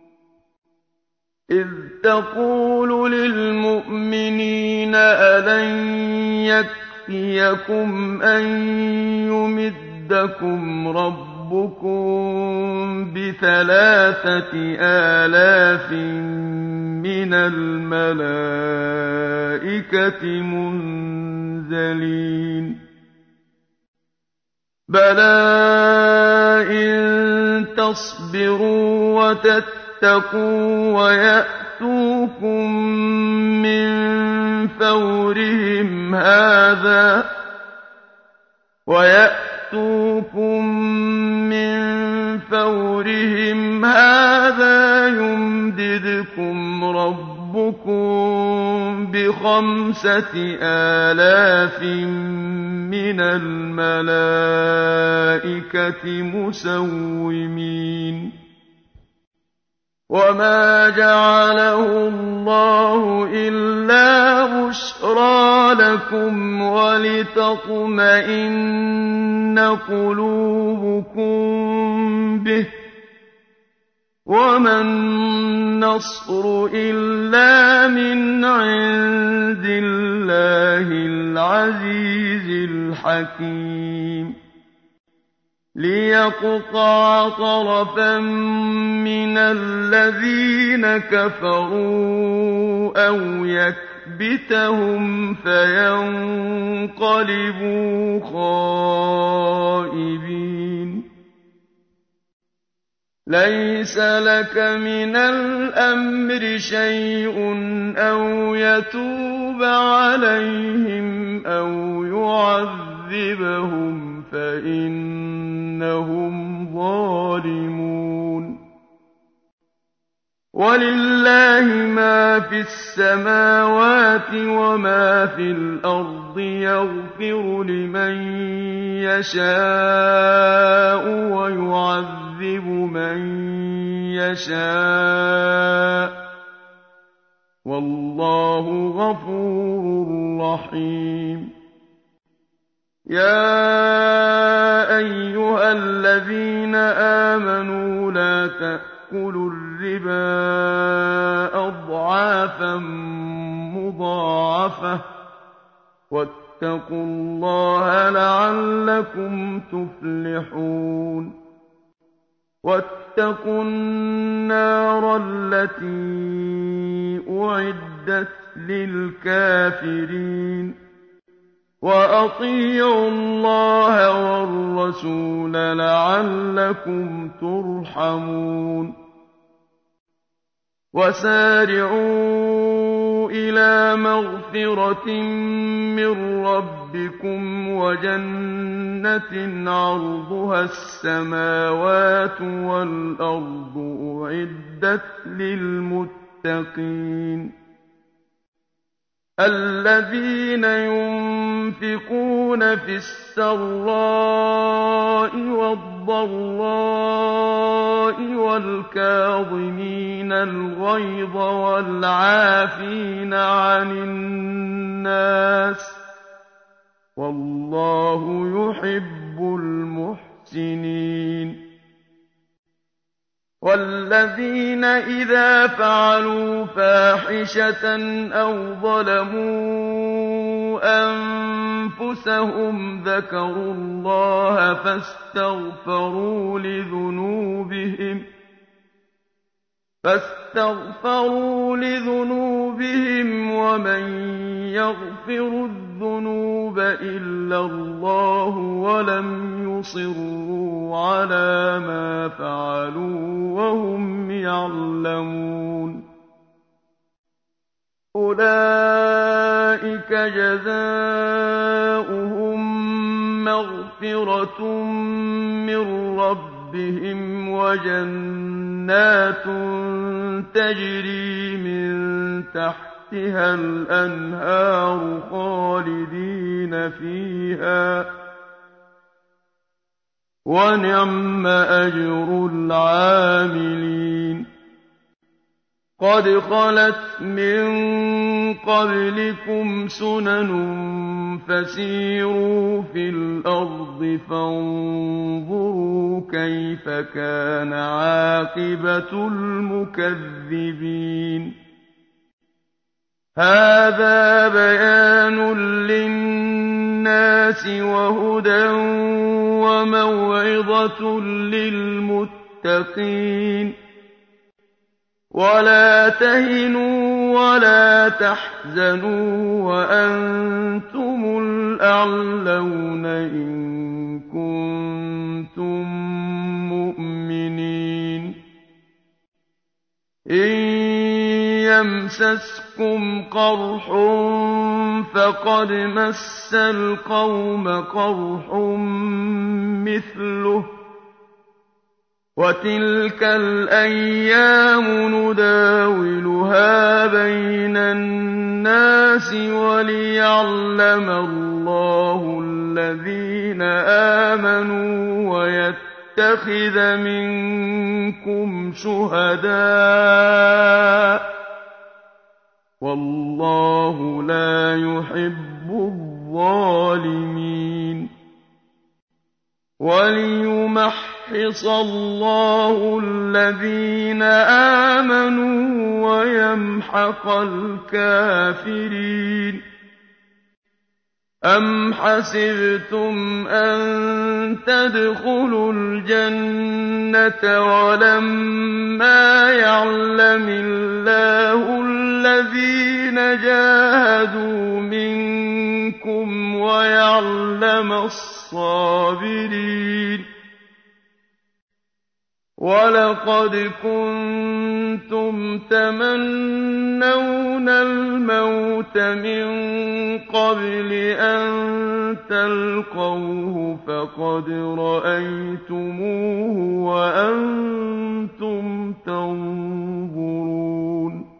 إِذْ تَقُولُ لِلْمُؤْمِنِينَ أَلَن يَكْفِيَكُمْ أَن يُمِدَّكُمْ رَبُّكُم ب3,000 مِّنَ الْمَلَائِكَةِ مُنزَلِينَ بَلَىٰ إِن تَصْبِرُوا وَتَتَّقُوا وَيَأْتُوكُم مِّن فَوْرِهِمْ هَٰذَا يُمْدِدْكُمْ رَبُّكُم ب5,000 مِّنَ الْمَلَائِكَةِ مُسَوِّمِينَ وَمَا جَعَلَهُ اللَّهُ إِلَّا بُشْرَىٰ لَكُمْ وَلِتَطْمَئِنَّ قُلُوبُكُم بِهِ ۗ وَمَا النَّصْرُ إِلَّا مِنْ عِندِ اللَّهِ الْعَزِيزِ الْحَكِيمِ لِيَقْطَعَ طَرَفًا مِّنَ الَّذِينَ كَفَرُوا أَوْ يَكْبِتَهُمْ فَيَنقَلِبُوا خَائِبِينَ لَيْسَ لَكَ مِنَ الْأَمْرِ شَيْءٌ أَوْ يَتُوبَ عَلَيْهِمْ أَوْ يُعَذِّبَهُمْ فَإِنَّهُمْ ظَالِمُونَ وَلِلَّهِ مَا فِي السَّمَاوَاتِ وَمَا فِي الْأَرْضِ يَغْفِرُ لِمَن يَشَاءُ وَيُعَذِّبُ مَن يَشَاءُ ۗ وَاللَّهُ غَفُورٌ رَّحِيمٌ يَا أَيُّهَا الَّذِينَ آمَنُوا لَا تَأْكُلُوا الرِّبَا أَضْعَافًا مُّضَاعَفَةً ۖ وَاتَّقُوا اللَّهَ لَعَلَّكُمْ تُفْلِحُونَ وَاتَّقُوا النَّارَ الَّتِي أُعِدَّتْ لِلْكَافِرِينَ وَأَطِيعُوا اللَّهَ وَالرَّسُولَ لَعَلَّكُمْ تُرْحَمُونَ وَسَارِعُوا إِلَىٰ مَغْفِرَةٍ مِّن رَّبِّكُمْ وَجَنَّةٍ عَرْضُهَا السَّمَاوَاتُ وَالْأَرْضُ أُعِدَّتْ لِلْمُتَّقِينَ الَّذِينَ يُنفِقُونَ فِي السَّرَّاءِ وَالضَّرَّاءِ وَالْكَاظِمِينَ الْغَيْظَ وَالْعَافِينَ عَنِ النَّاسِ ۗ وَاللَّهُ يُحِبُّ الْمُحْسِنِينَ وَالَّذِينَ إِذَا فَعَلُوا فَاحِشَةً أَوْ ظَلَمُوا أَنفُسَهُمْ ذَكَرُوا اللَّهَ فَاسْتَغْفَرُوا لِذُنُوبِهِمْ وَمَن يَغْفِرُ الذُّنُوبَ إِلَّا اللَّهُ وَلَمْ يُصِرُّوا عَلَىٰ مَا فَعَلُوا وَهُمْ يَعْلَمُونَ أُولَٰئِكَ جَزَاؤُهُم مَّغْفِرَةٌ مِّن رَّبِّهِمْ وَجَنَّاتٌ تَجْرِي مِن تَحْتِهَا الْأَنْهَارُ خَالِدِينَ فِيهَا ۚ وَنِعْمَ أَجْرُ الْعَامِلِينَ قَدْ خَلَتْ مِن قَبْلِكُمْ سُنَنٌ فَسِيرُوا فِي الْأَرْضِ فَانظُرُوا كَيْفَ كَانَ عَاقِبَةُ الْمُكَذِّبِينَ هَٰذَا بَيَانٌ لِّلنَّاسِ وَهُدًى وَمَوْعِظَةٌ لِّلْمُتَّقِينَ وَلَا تَهِنُوا وَلَا تَحْزَنُوا وَأَنتُمُ الْأَعْلَوْنَ إِن كُنتُم مُّؤْمِنِينَ إِن يَمْسَسْكُمْ قَرْحٌ فَقَدْ مَسَّ الْقَوْمَ قَرْحٌ مِّثْلُهُ ۚ وَتِلْكَ الْأَيَّامُ نُدَاوِلُهَا بَيْنَ النَّاسِ وَلِيَعْلَمَ اللَّهُ الَّذِينَ آمَنُوا وَيَتَّخِذَ مِنكُمْ شُهَدَاءَ ۗ وَاللَّهُ لَا يُحِبُّ الظَّالِمِينَ وَلِيُمَحِّصَ اللَّهُ الَّذِينَ آمَنُوا وَيَمْحَقَ الْكَافِرِينَ أَمْ حَسِبْتُمْ أَن تَدْخُلُوا الْجَنَّةَ وَلَمَّا يَعْلَمِ اللَّهُ الَّذِينَ جَاهَدُوا مِنكُمْ وَيَعْلَمَ الصَّابِرِينَ وَلَقَدْ كُنتُمْ تَمَنَّوْنَ الْمَوْتَ مِن قَبْلِ أَن تَلْقَوْهُ فَقَدْ رَأَيْتُمُوهُ وَأَنتُمْ تَنظُرُونَ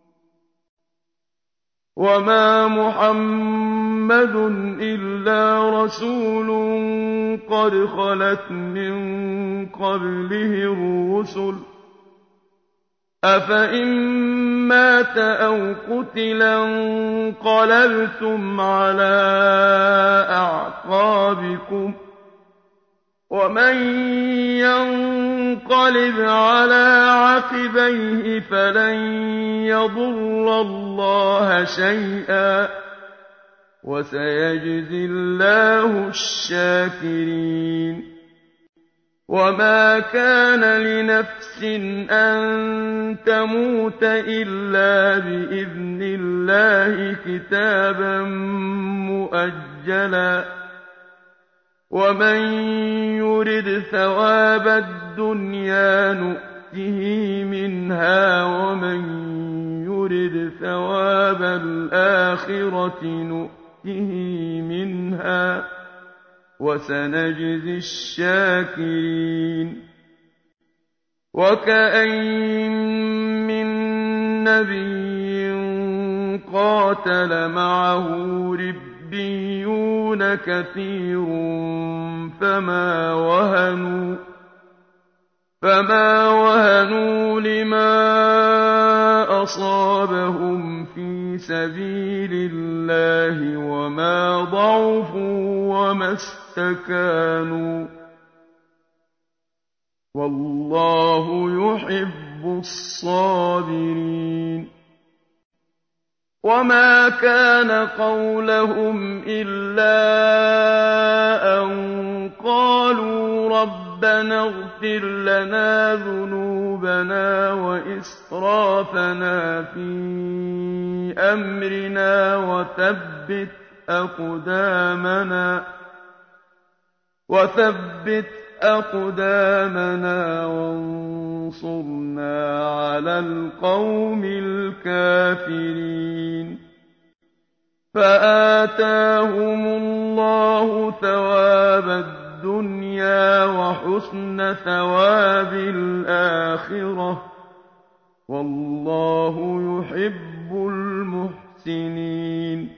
وَمَا مُحَمَّدٌ إِلَّا رَسُولٌ قَدْ خَلَتْ مِن قَبْلِهِ الرُّسُلُ ۚ أَفَإِن مَاتَ أَوْ قُتِلَ انقَلَبْتُمْ عَلَىٰ أَعْقَابِكُمْ ۚ وَمَن يَنقَلِبْ عَلَىٰ عَقِبَيْهِ فَلَن يَضُرَّ اللَّهَ شَيْئًا ۗ وَسَيَجْزِي اللَّهُ الشَّاكِرِينَ. وَمَا كَانَ لِنَفْسٍ أَن تَمُوتَ إِلَّا بِإِذْنِ اللَّهِ كِتَابًا مُّؤَجَّلًا ۗ وَمَن يُرِدْ ثَوَابَ الدُّنْيَا نُؤْتِهِ مِنْهَا وَمَن يُرِدْ ثَوَابَ الْآخِرَةِ نُؤْتِهِ مِنْهَا ۚ وَسَنَجْزِي الشَّاكِرِينَ. وَكَأَيِّن مِّن نَّبِيٍّ قَاتَلَ مَعَهُ رِبِّيُّونَ كَثِيرٌ فَمَا وَهَنُوا لِمَا أَصَابَهُمْ فِي سَبِيلِ اللَّهِ وَمَا ضَعُفُوا وَمَا اسْتَكَانُوا ۗ وَاللَّهُ يُحِبُّ الصَّابِرِينَ. وَمَا كَانَ قَوْلَهُمْ إِلَّا أَن قَالُوا رَبَّنَا اغْفِرْ لَنَا ذُنُوبَنَا وَإِسْرَافَنَا فِي أَمْرِنَا وَثَبِّتْ أَقْدَامَنَا وَانصُرْنَا عَلَى الْقَوْمِ الْكَافِرِينَ. فَآتَاهُمُ اللَّهُ ثَوَابَ الدُّنْيَا وَحُسْنَ ثَوَابِ الْآخِرَةِ ۗ وَاللَّهُ يُحِبُّ الْمُحْسِنِينَ.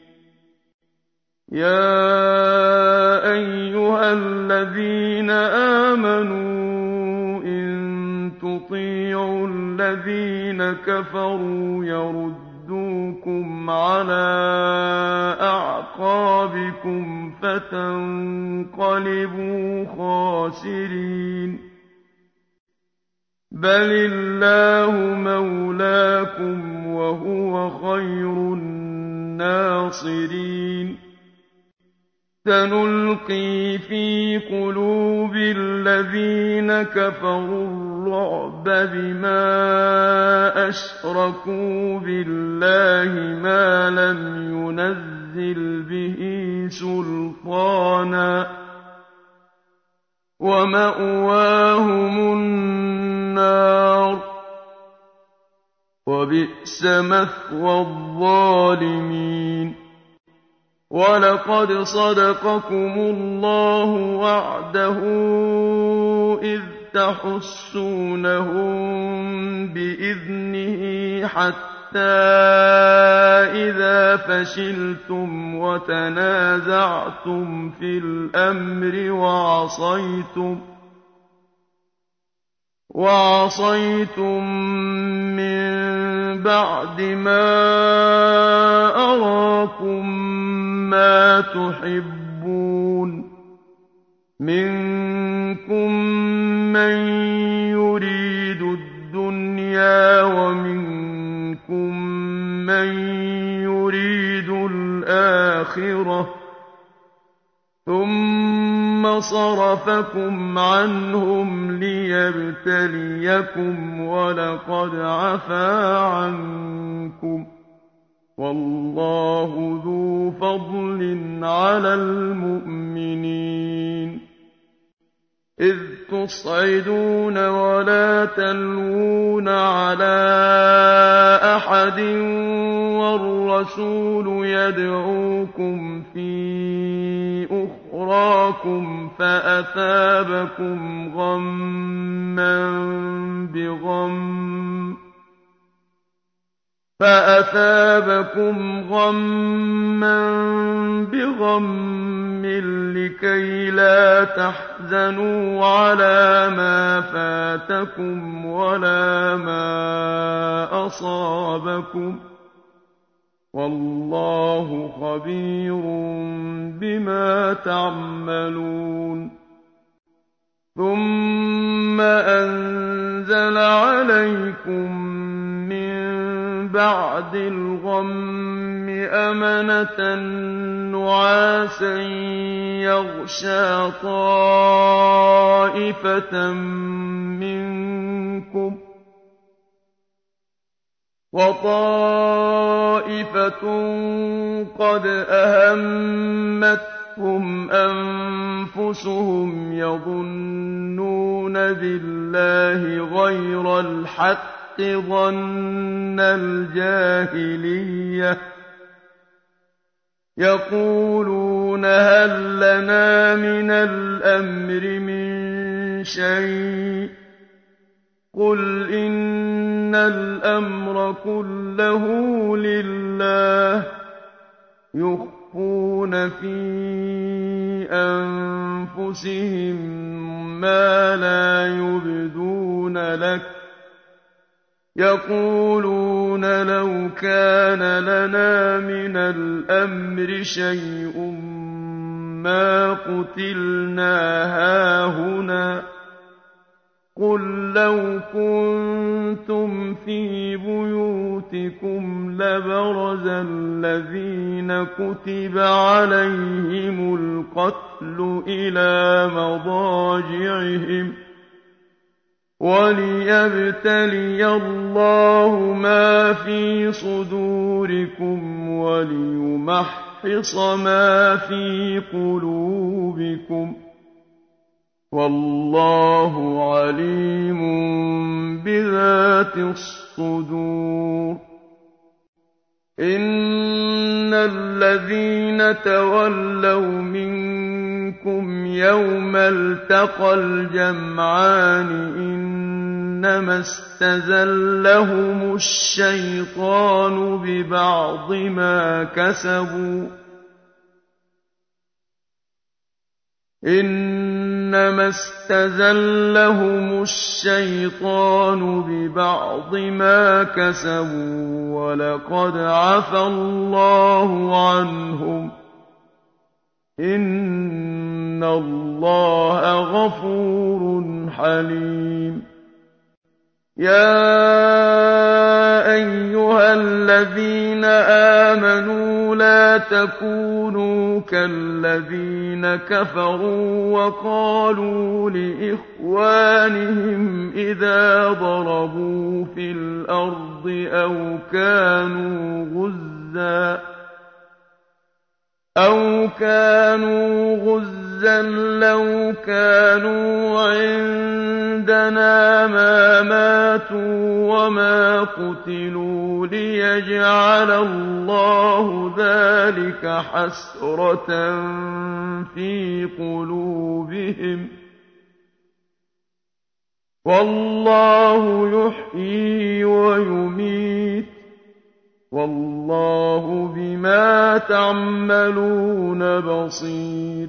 يَا أَيُّهَا الَّذِينَ آمَنُوا إِن تُطِيعُوا الَّذِينَ كَفَرُوا يَرُدُّوكُمْ عَلَىٰ أَعْقَابِكُمْ فَتَنقَلِبُوا خَاسِرِينَ. بَلِ اللَّهُ مَوْلَاكُمْ وَهُوَ خَيْرُ النَّاصِرِينَ. سَنُلْقِي فِي قُلُوبِ الَّذِينَ كَفَرُوا الرُّعْبَ بِمَا أَشْرَكُوا بِاللَّهِ مَا لَمْ يُنَزِّلْ بِهِ سُلْطَانًا ۖ وَمَأْوَاهُمُ النَّارُ ۖ وَبِئْسَ مَثْوَى الظَّالِمِينَ. وَلَقَدْ صَدَقَكُمُ اللَّهُ وَعْدَهُ إِذْ تَحُسُّونَهُم بِإِذْنِهِ حَتَّىٰ إِذَا فَشِلْتُمْ وَتَنَازَعْتُمْ فِي الْأَمْرِ وَعَصَيْتُم مِّن بَعْدِ مَا أَرَاكُم مَّا تُحِبُّونَ ۚ مِنكُم مَّن يُرِيدُ الدُّنْيَا وَمِنكُم مَّن يُرِيدُ الْآخِرَةَ ۚ ثُمَّ صَرَفَكُمْ عَنْهُمْ لِيَبْتَلِيَكُمْ ۖ وَلَقَدْ عَفَا عَنكُمْ ۗ وَاللَّهُ ذُو فَضْلٍ عَلَى الْمُؤْمِنِينَ. إِذْ تُصْعِدُونَ وَلَا تَلْوُونَ عَلَىٰ أَحَدٍ وَالرَّسُولُ يَدْعُوكُمْ فِي أُخْرَاكُمْ فَأَثَابَكُمْ غَمًّا بِغَمٍّ لِّكَيْ لَا تَحْزَنُوا عَلَىٰ مَا فَاتَكُمْ وَلَا مَا أَصَابَكُمْ ۗ وَاللَّهُ خَبِيرٌ بِمَا تَعْمَلُونَ ثُمَّ أَنزَلَ عَلَيْكُم مِّن بَعْدِ الْغَمِّ أَمَنَةً نُّعَاسًا يَغْشَىٰ طَائِفَةً مِّنكُمْ ۖ وَطَائِفَةٌ قَدْ أَهَمَّتْهُمْ أَنفُسُهُمْ يَظُنُّونَ بِاللَّهِ غَيْرَ الْحَقِّ ظَنَّ الْجَاهِلِيَّةِ يَقُولُونَ هَل لَّنَا مِنَ الْأَمْرِ مِن شَيْءٍ ۗ قُلْ إِنَّ الْأَمْرَ كُلَّهُ لِلَّهِ يُخْفُونَ فِي أَنفُسِهِم مَّا لَا يُبْدُونَ لَكَ يَقُولُونَ لَوْ كَانَ لَنَا مِنَ الْأَمْرِ شَيْءٌ مَّا قُتِلْنَا هَاهُنَا ۗ قُل لَّوْ كُنتُمْ فِي بُيُوتِكُمْ لَبَرَزَ الَّذِينَ كُتِبَ عَلَيْهِمُ الْقَتْلُ إِلَىٰ مَضَاجِعِهِمْ وَلِيَبْتَلِيَ اللَّهُ مَا فِي صُدُورِكُمْ وَلِيُمَحِّصَ مَا فِي قُلُوبِكُمْ ۗ وَاللَّهُ عَلِيمٌ بِذَاتِ الصُّدُورِ إِنَّ الَّذِينَ تَوَلَّوْا مِنكُمْ يَوْمَ الْتَقَى الْجَمْعَانِ إِنَّمَا اسْتَزَلَّهُمُ الشَّيْطَانُ بِبَعْضِ ما كَسَبُوا وَلَقَدْ عَفَا اللَّهُ عَنْهُمْ ۗ إِنَّ اللَّهَ غَفُورٌ حَلِيمٌ يَا أَيُّهَا الَّذِينَ آمَنُوا لَا تَكُونُوا كَالَّذِينَ كَفَرُوا وَقَالُوا لِإِخْوَانِهِمْ إِذَا ضَرَبُوا فِي الْأَرْضِ أَوْ كَانُوا غُزًّى لَّوْ كَانُوا عِندَنَا مَا مَاتُوا وَمَا قُتِلُوا لِيَجْعَلَ اللَّهُ ذَٰلِكَ حَسْرَةً فِي قُلُوبِهِمْ ۗ وَاللَّهُ يُحْيِي وَيُمِيتُ ۗ وَاللَّهُ بِمَا تَعْمَلُونَ بَصِيرٌ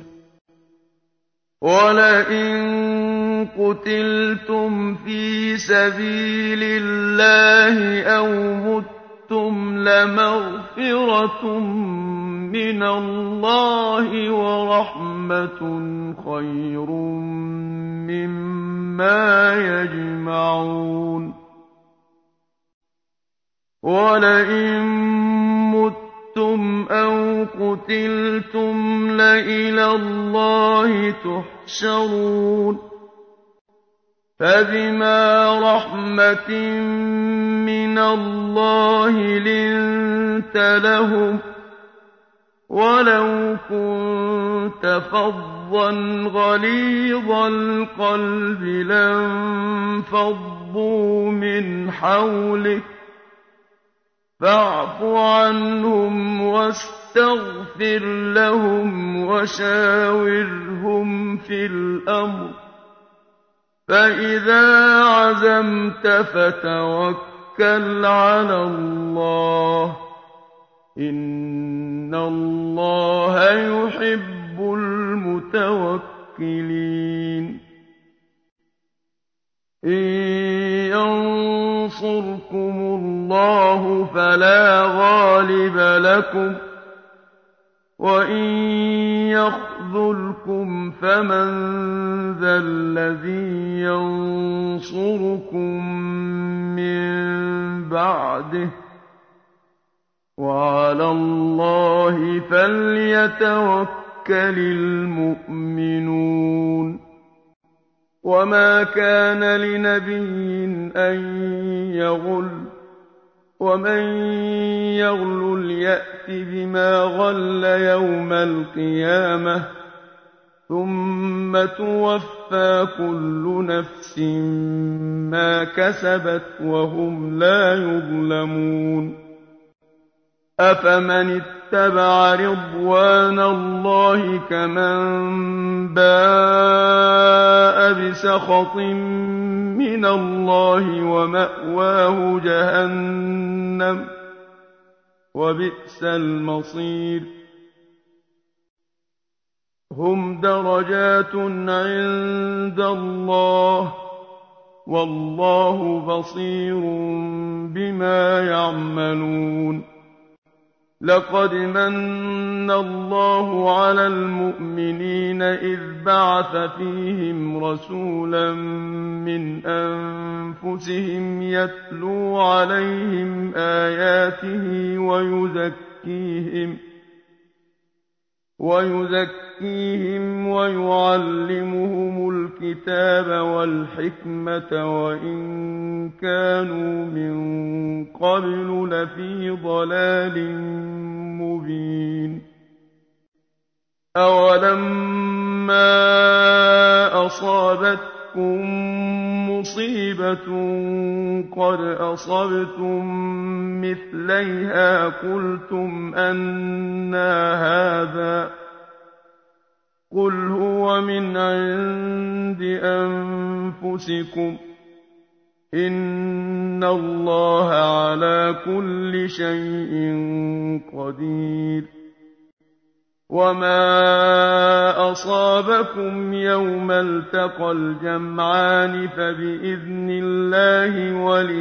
وَلَئِن قُتِلْتُمْ فِي سَبِيلِ اللَّهِ أَوْ مُتُّمْ لَمَغْفِرَةٌ مِّنَ اللَّهِ وَرَحْمَةٌ خَيْرٌ مِّمَّا يَجْمَعُونَ وَلَئِن مُّتُّمْ أَوْ قُتِلْتُمْ لَإِلَى اللَّهِ تُحْشَرُونَ فَبِمَا رَحْمَةٍ مِّنَ اللَّهِ لِنتَ لَهُمْ ۖ وَلَوْ كُنتَ فَظًّا غَلِيظَ الْقَلْبِ لَانفَضُّوا مِنْ حَوْلِكَ فَاعْفُ عَنْهُمْ وَاسْتَغْفِرْ لَهُمْ وَشَاوِرْهُمْ فِي الْأَمْرِ ۖ فَإِذَا عَزَمْتَ فَتَوَكَّلْ عَلَى اللَّهِ ۚ إِنَّ اللَّهَ يُحِبُّ الْمُتَوَكِّلِينَ إِن يَنصُرْكُمُ اللَّهُ فَلَا غَالِبَ لَكُمْ ۖ وَإِن يَخْذُلْكُمْ فَمَن ذَا الَّذِي يَنصُرُكُم مِّن بَعْدِهِ ۗ وَعَلَى اللَّهِ فَلْيَتَوَكَّلِ الْمُؤْمِنُونَ وَمَا كَانَ لِنَبِيٍّ أَن يَغُلَّ ۚ وَمَن يَغْلُلْ يَأْتِ بِمَا غَلَّ يَوْمَ الْقِيَامَةِ ۚ ثُمَّ تُوَفَّىٰ كُلُّ نَفْسٍ مَّا كَسَبَتْ وَهُمْ لَا يُظْلَمُونَ أَفَمَنِ اتَّبَعَ رِضْوَانَ اللَّهِ كَمَن بَاءَ بِسَخَطٍ مِّنَ اللَّهِ وَمَأْوَاهُ جَهَنَّمُ ۚ وَبِئْسَ الْمَصِيرُ هُمْ دَرَجَاتٌ عِندَ اللَّهِ ۗ وَاللَّهُ بَصِيرٌ بِمَا يَعْمَلُونَ لَقَدْ مَنَّ اللَّهُ عَلَى الْمُؤْمِنِينَ إِذْ بَعَثَ فِيهِمْ رَسُولًا مِّنْ أَنفُسِهِمْ يَتْلُو عَلَيْهِمْ آيَاتِهِ وَيُزَكِّيهِمْ وَيُعَلِّمُهُمُ الْكِتَابَ وَالْحِكْمَةَ وَإِن كَانُوا مِن قَبْلُ لَفِي ضَلَالٍ مُّبِينٍ أَوَلَمَّا أَصَابَتْكُم مُّصِيبَةٌ قَدْ أَصَبْتُم مِّثْلَيْهَا قُلْتُمْ أَنَّىٰ هَٰذَا ۖ قُلْ هُوَ مِنْ عِندِ أَنفُسِكُمْ ۗ إِنَّ اللَّهَ عَلَىٰ كُلِّ شَيْءٍ قَدِيرٌ وَمَا أَصَابَكُمْ يَوْمَ الْتَقَى الْجَمْعَانِ فَبِإِذْنِ اللَّهِ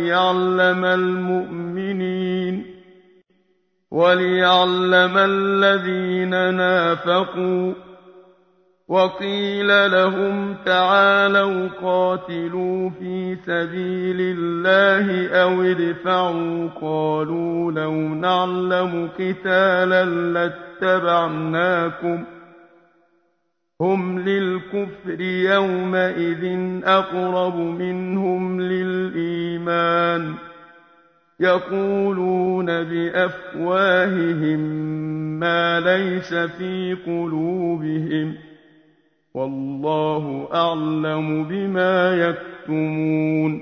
وَلِيَعْلَمَ الَّذِينَ نَافَقُوا ۚ وَقِيلَ لَهُمْ تَعَالَوْا قَاتِلُوا فِي سَبِيلِ اللَّهِ أَوِ ادْفَعُوا ۖ قَالُوا لَوْ نَعْلَمُ قِتَالًا لَّاتَّبَعْنَاكُمْ ۗ هُمْ لِلْكُفْرِ يَوْمَئِذٍ أَقْرَبُ مِنْهُمْ لِلْإِيمَانِ ۚ يَقُولُونَ بِأَفْوَاهِهِم مَّا لَيْسَ فِي قُلُوبِهِمْ ۗ وَاللَّهُ أَعْلَمُ بِمَا يَكْتُمُونَ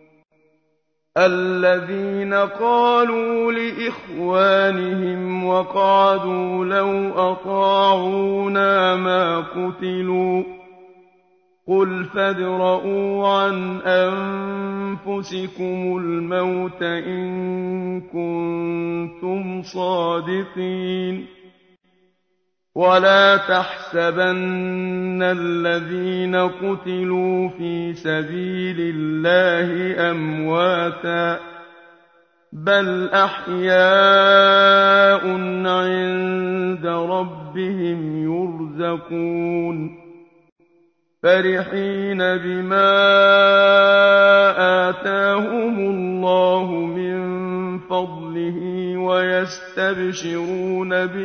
الَّذِينَ قَالُوا لِإِخْوَانِهِمْ وَقَعَدُوا لَوْ أَطَاعُونَا مَا قُتِلُوا ۗ قُلْ فَادْرَءُوا عَنْ أَنفُسِكُمُ الْمَوْتَ إِن كُنتُمْ صَادِقِينَ وَلَا تَحْسَبَنَّ الَّذِينَ قُتِلُوا فِي سَبِيلِ اللَّهِ أَمْوَاتًا ۚ بَلْ أَحْيَاءٌ عِندَ رَبِّهِمْ يُرْزَقُونَ فَرِحِينَ بِمَا آتَاهُمُ اللَّهُ مِن فَضْلِهِ وَيَسْتَبْشِرُونَ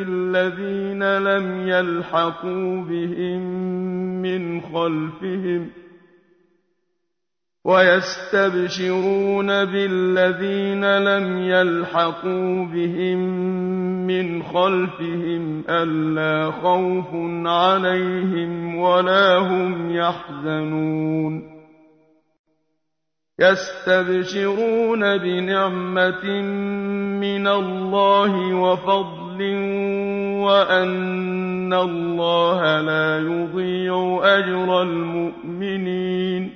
بِالَّذِينَ لَمْ يَلْحَقُوا بِهِم مِّنْ خَلْفِهِمْ أَلَّا خَوْفٌ عَلَيْهِمْ وَلَا هُمْ يَحْزَنُونَ يَسْتَبْشِرُونَ بِنِعْمَةٍ مِّنَ اللَّهِ وَفَضْلٍ وَأَنَّ اللَّهَ لَا يُضِيعُ أَجْرَ الْمُؤْمِنِينَ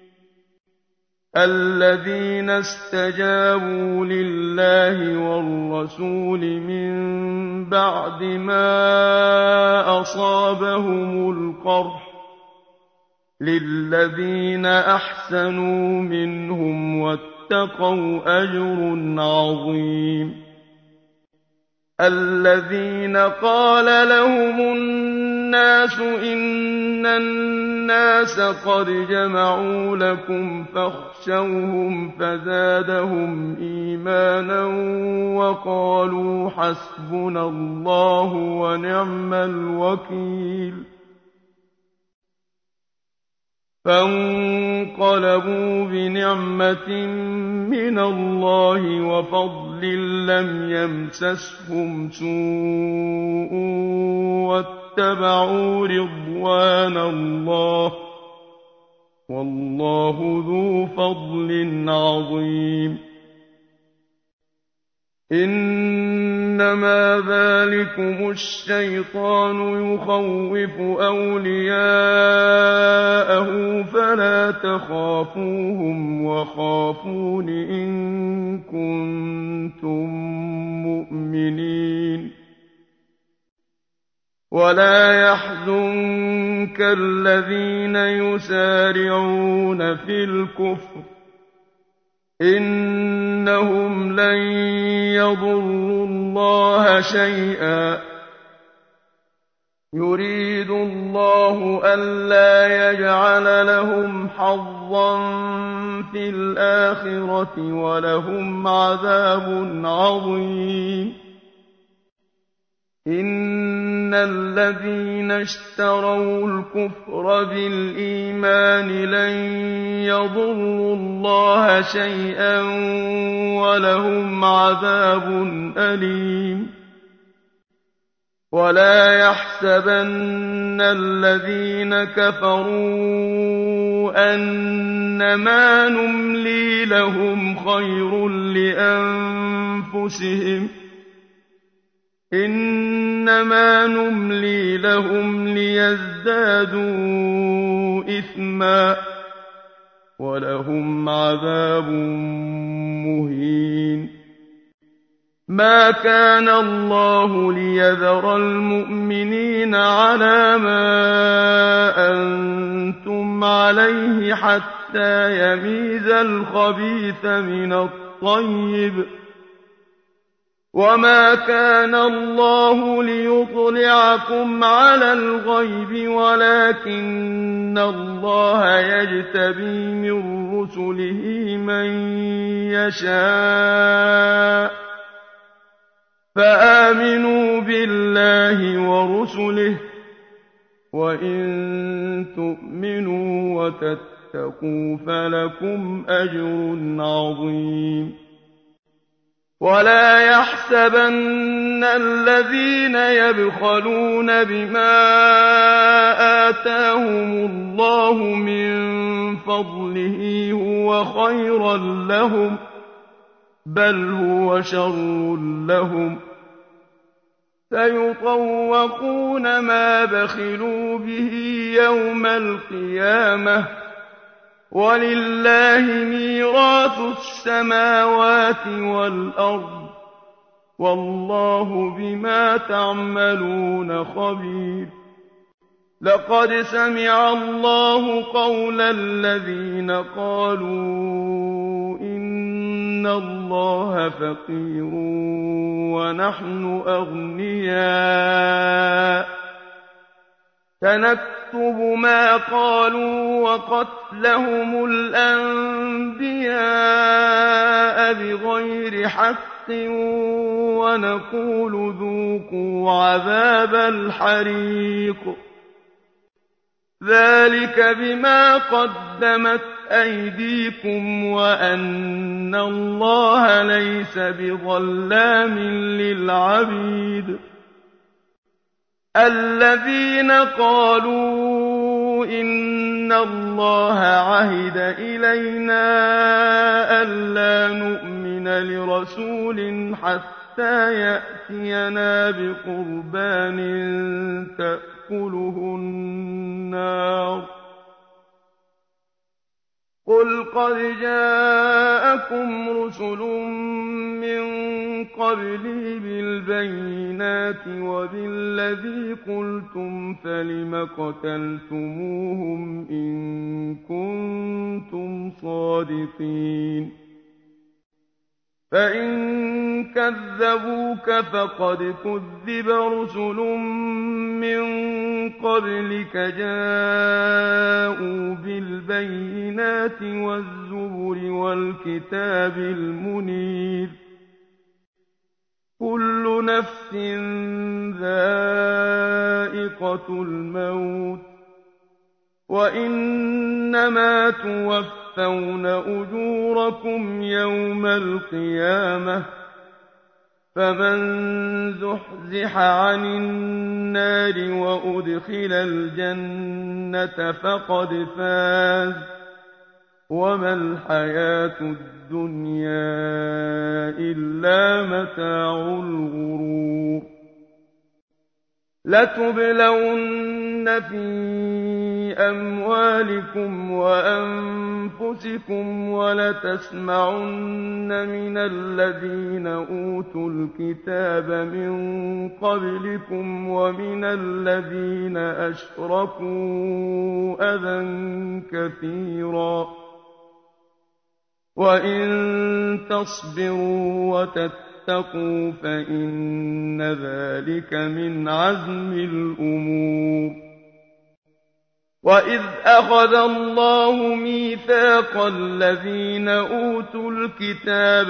الَّذِينَ اسْتَجَابُوا لِلَّهِ وَالرَّسُولِ مِن بَعْدِ مَا أَصَابَهُمُ الْقَرْحُ لِلَّذِينَ أَحْسَنُوا مِنْهُمْ واتقوا أجر عظيم الذين قال لهم الناس إن الناس قد جمعوا لكم فاخشوهم فزادهم إيمانا وقالوا حسبنا الله ونعم الوكيل فانقلبوا بنعمة من الله وفضل لم يمسسهم سوء واتبعوا رضوان الله والله ذو فضل عظيم إنما ذلكم الشيطان يخوف أولياءه فلا تخافوهم وخافون إن كنتم مؤمنين ولا يحزنك الذين يسارعون في الكفر إنهم لن يضروا الله شيئا يريد الله ألا يجعل لهم حظا في الآخرة ولهم عذاب عظيم إن الذين اشتروا الكفر بالإيمان لن يضروا الله شيئا ولهم عذاب أليم ولا يحسبن الذين كفروا أنما نملي لهم خير لأنفسهم إنما نملي لهم ليزدادوا إثما ولهم عذاب مهين ما كان الله ليذر المؤمنين على ما أنتم عليه حتى يميز الخبيث من الطيب وما كان الله ليطلعكم على الغيب ولكن الله يجتبي من رسله من يشاء فآمنوا بالله ورسله وإن تؤمنوا وتتقوا فلكم أجر عظيم ولا يحسبن الذين يبخلون بما آتاهم الله من فضله هو خيرا لهم بل هو شر لهم سيطوقون ما بخلوا به يوم القيامة ولله ميراث السماوات والأرض والله بما تعملون خبير لقد سمع الله قول الذين قالوا إن الله فقير ونحن أغنياء سنكتب ما قالوا وقتلهم الأنبياء بغير حق ونقول ذوقوا عذاب الحريق ذلك بما قدمت أيديكم وأن الله ليس بظلام للعبيد الذين قالوا إن الله عهد إلينا ألا نؤمن لرسول حتى يأتينا بقربان تأكله النار قل قد جاءكم رسل من قبلي بالبينات وبالذي قلتم فلم قتلتموهم إن كنتم صادقين فإن كذبوك فقد كذب رسل من قبلك جاءوا بالبينات والزبر والكتاب المنير كل نفس ذائقة الموت وإنما توفون أجوركم يوم القيامة فمن زحزح عن النار وأدخل الجنة فقد فاز وما الحياة الدنيا إلا متاع الغرور لتبلون في أموالكم وأنفسكم ولتسمعن من الذين أوتوا الكتاب من قبلكم ومن الذين أشركوا أذى كثيرا وإن تصبروا وتتقوا فإن ذلك من عزم الأمور وإذ أخذ الله ميثاق الذين أوتوا الكتاب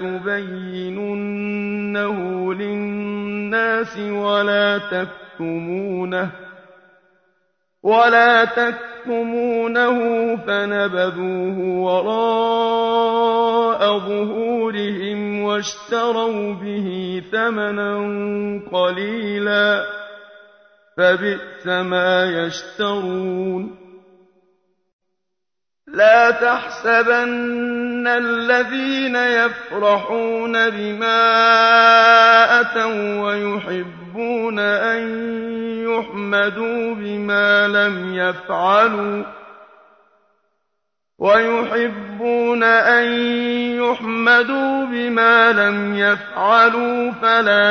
لتبيننه للناس ولا تكتمونه فنبذوه وراء ظهورهم واشتروا به ثمنا قليلا فبئس ما يشترون لا تحسبن الذين يفرحون بما أتوا ويحبون أن يحمدوا بما لم يفعلوا فلا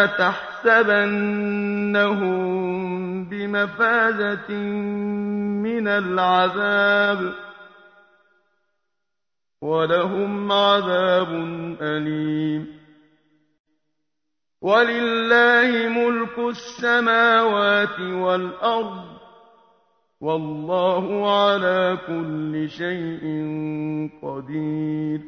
تحسبنهم بمفازة من العذاب ولهم عذاب أليم ولله ملك السماوات والأرض والله على كل شيء قدير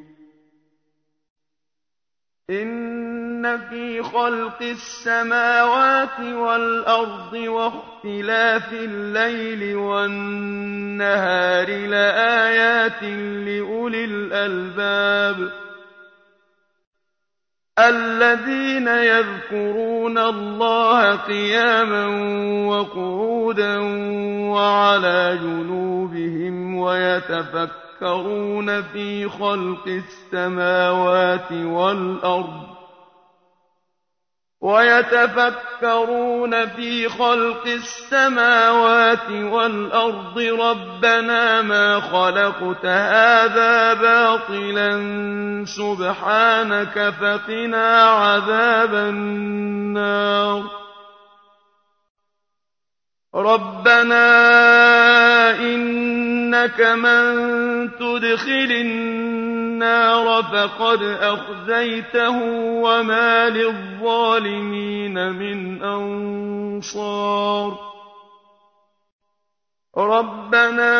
إن في خلق السماوات والأرض واختلاف الليل والنهار لآيات لأولي الألباب الذين يذكرون الله قياما وقعودا وعلى جنوبهم ويتفكرون في خلق السماوات والأرض ربنا ما خلقت هذا باطلا سبحانك فقنا عذاب النار ربنا إنك من تدخل النار فقد أخزيته وما للظالمين من أنصار ربنا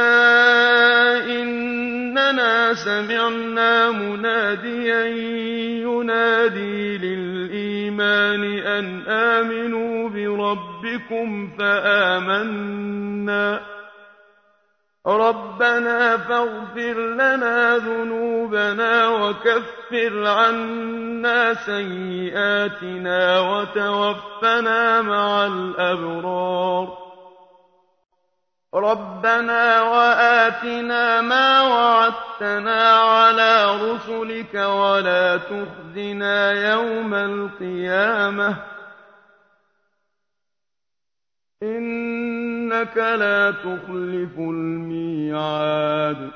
إننا سمعنا مناديا ينادي للإيمان أن آمنوا بربكم فآمنا ربنا فاغفر لنا ذنوبنا وكفر عنا سيئاتنا وتوفنا مع الأبرار ربنا وآتنا ما وعدتنا على رسلك ولا تخزنا يوم القيامة إنك لا تخلف الميعاد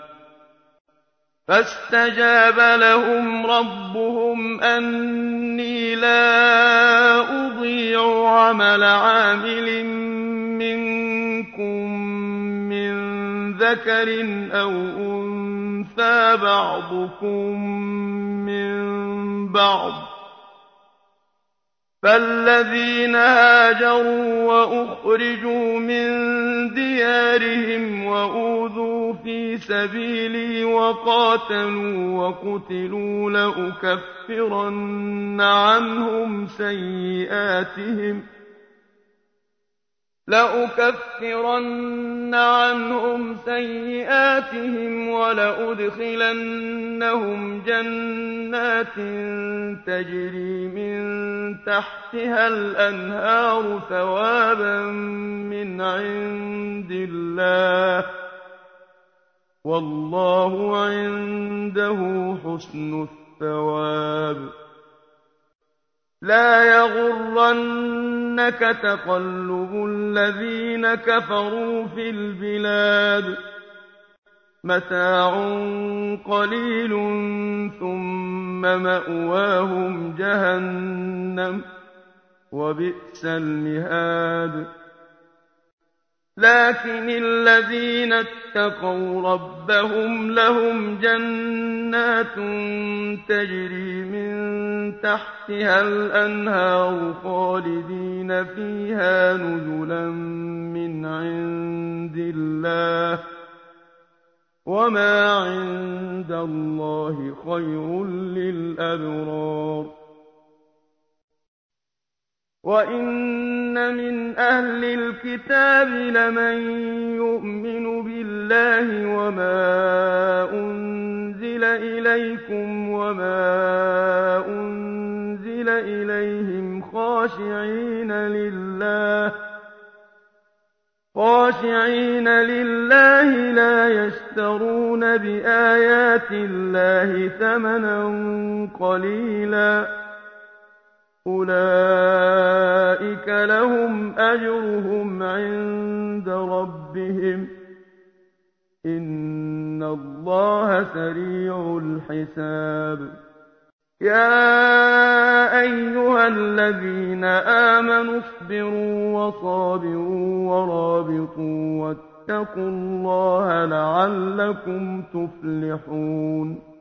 فاستجاب لهم ربهم أني لا أضيع عمل عامل منكم من ذكر أو أنثى بعضكم من بعض فالذين هاجروا وأخرجوا من ديارهم وأوذوا في سبيلي وقاتلوا وقتلوا لأكفرن عنهم سيئاتهم ولأدخلنهم جنات تجري من تحتها الأنهار ثوابا من عند الله والله عنده حسن الثواب لا يغرنك تقلب الذين كفروا في البلاد متاع قليل ثم مأواهم جهنم وبئس المهاد لكن الذين اتقوا ربهم لهم جنات تجري من تحتها الأنهار خالدين فيها نزلا من عند الله وما عند الله خير للأبرار وإن من أهل الكتاب لمن يؤمن بالله وما أنزل إليكم وما أنزل إليهم خاشعين لله لا يشترون بآيات الله ثمنا قليلا أولئك لهم أجرهم عند ربهم إن الله سريع الحساب يا أيها الذين آمنوا اصبروا وصابروا ورابطوا واتقوا الله لعلكم تفلحون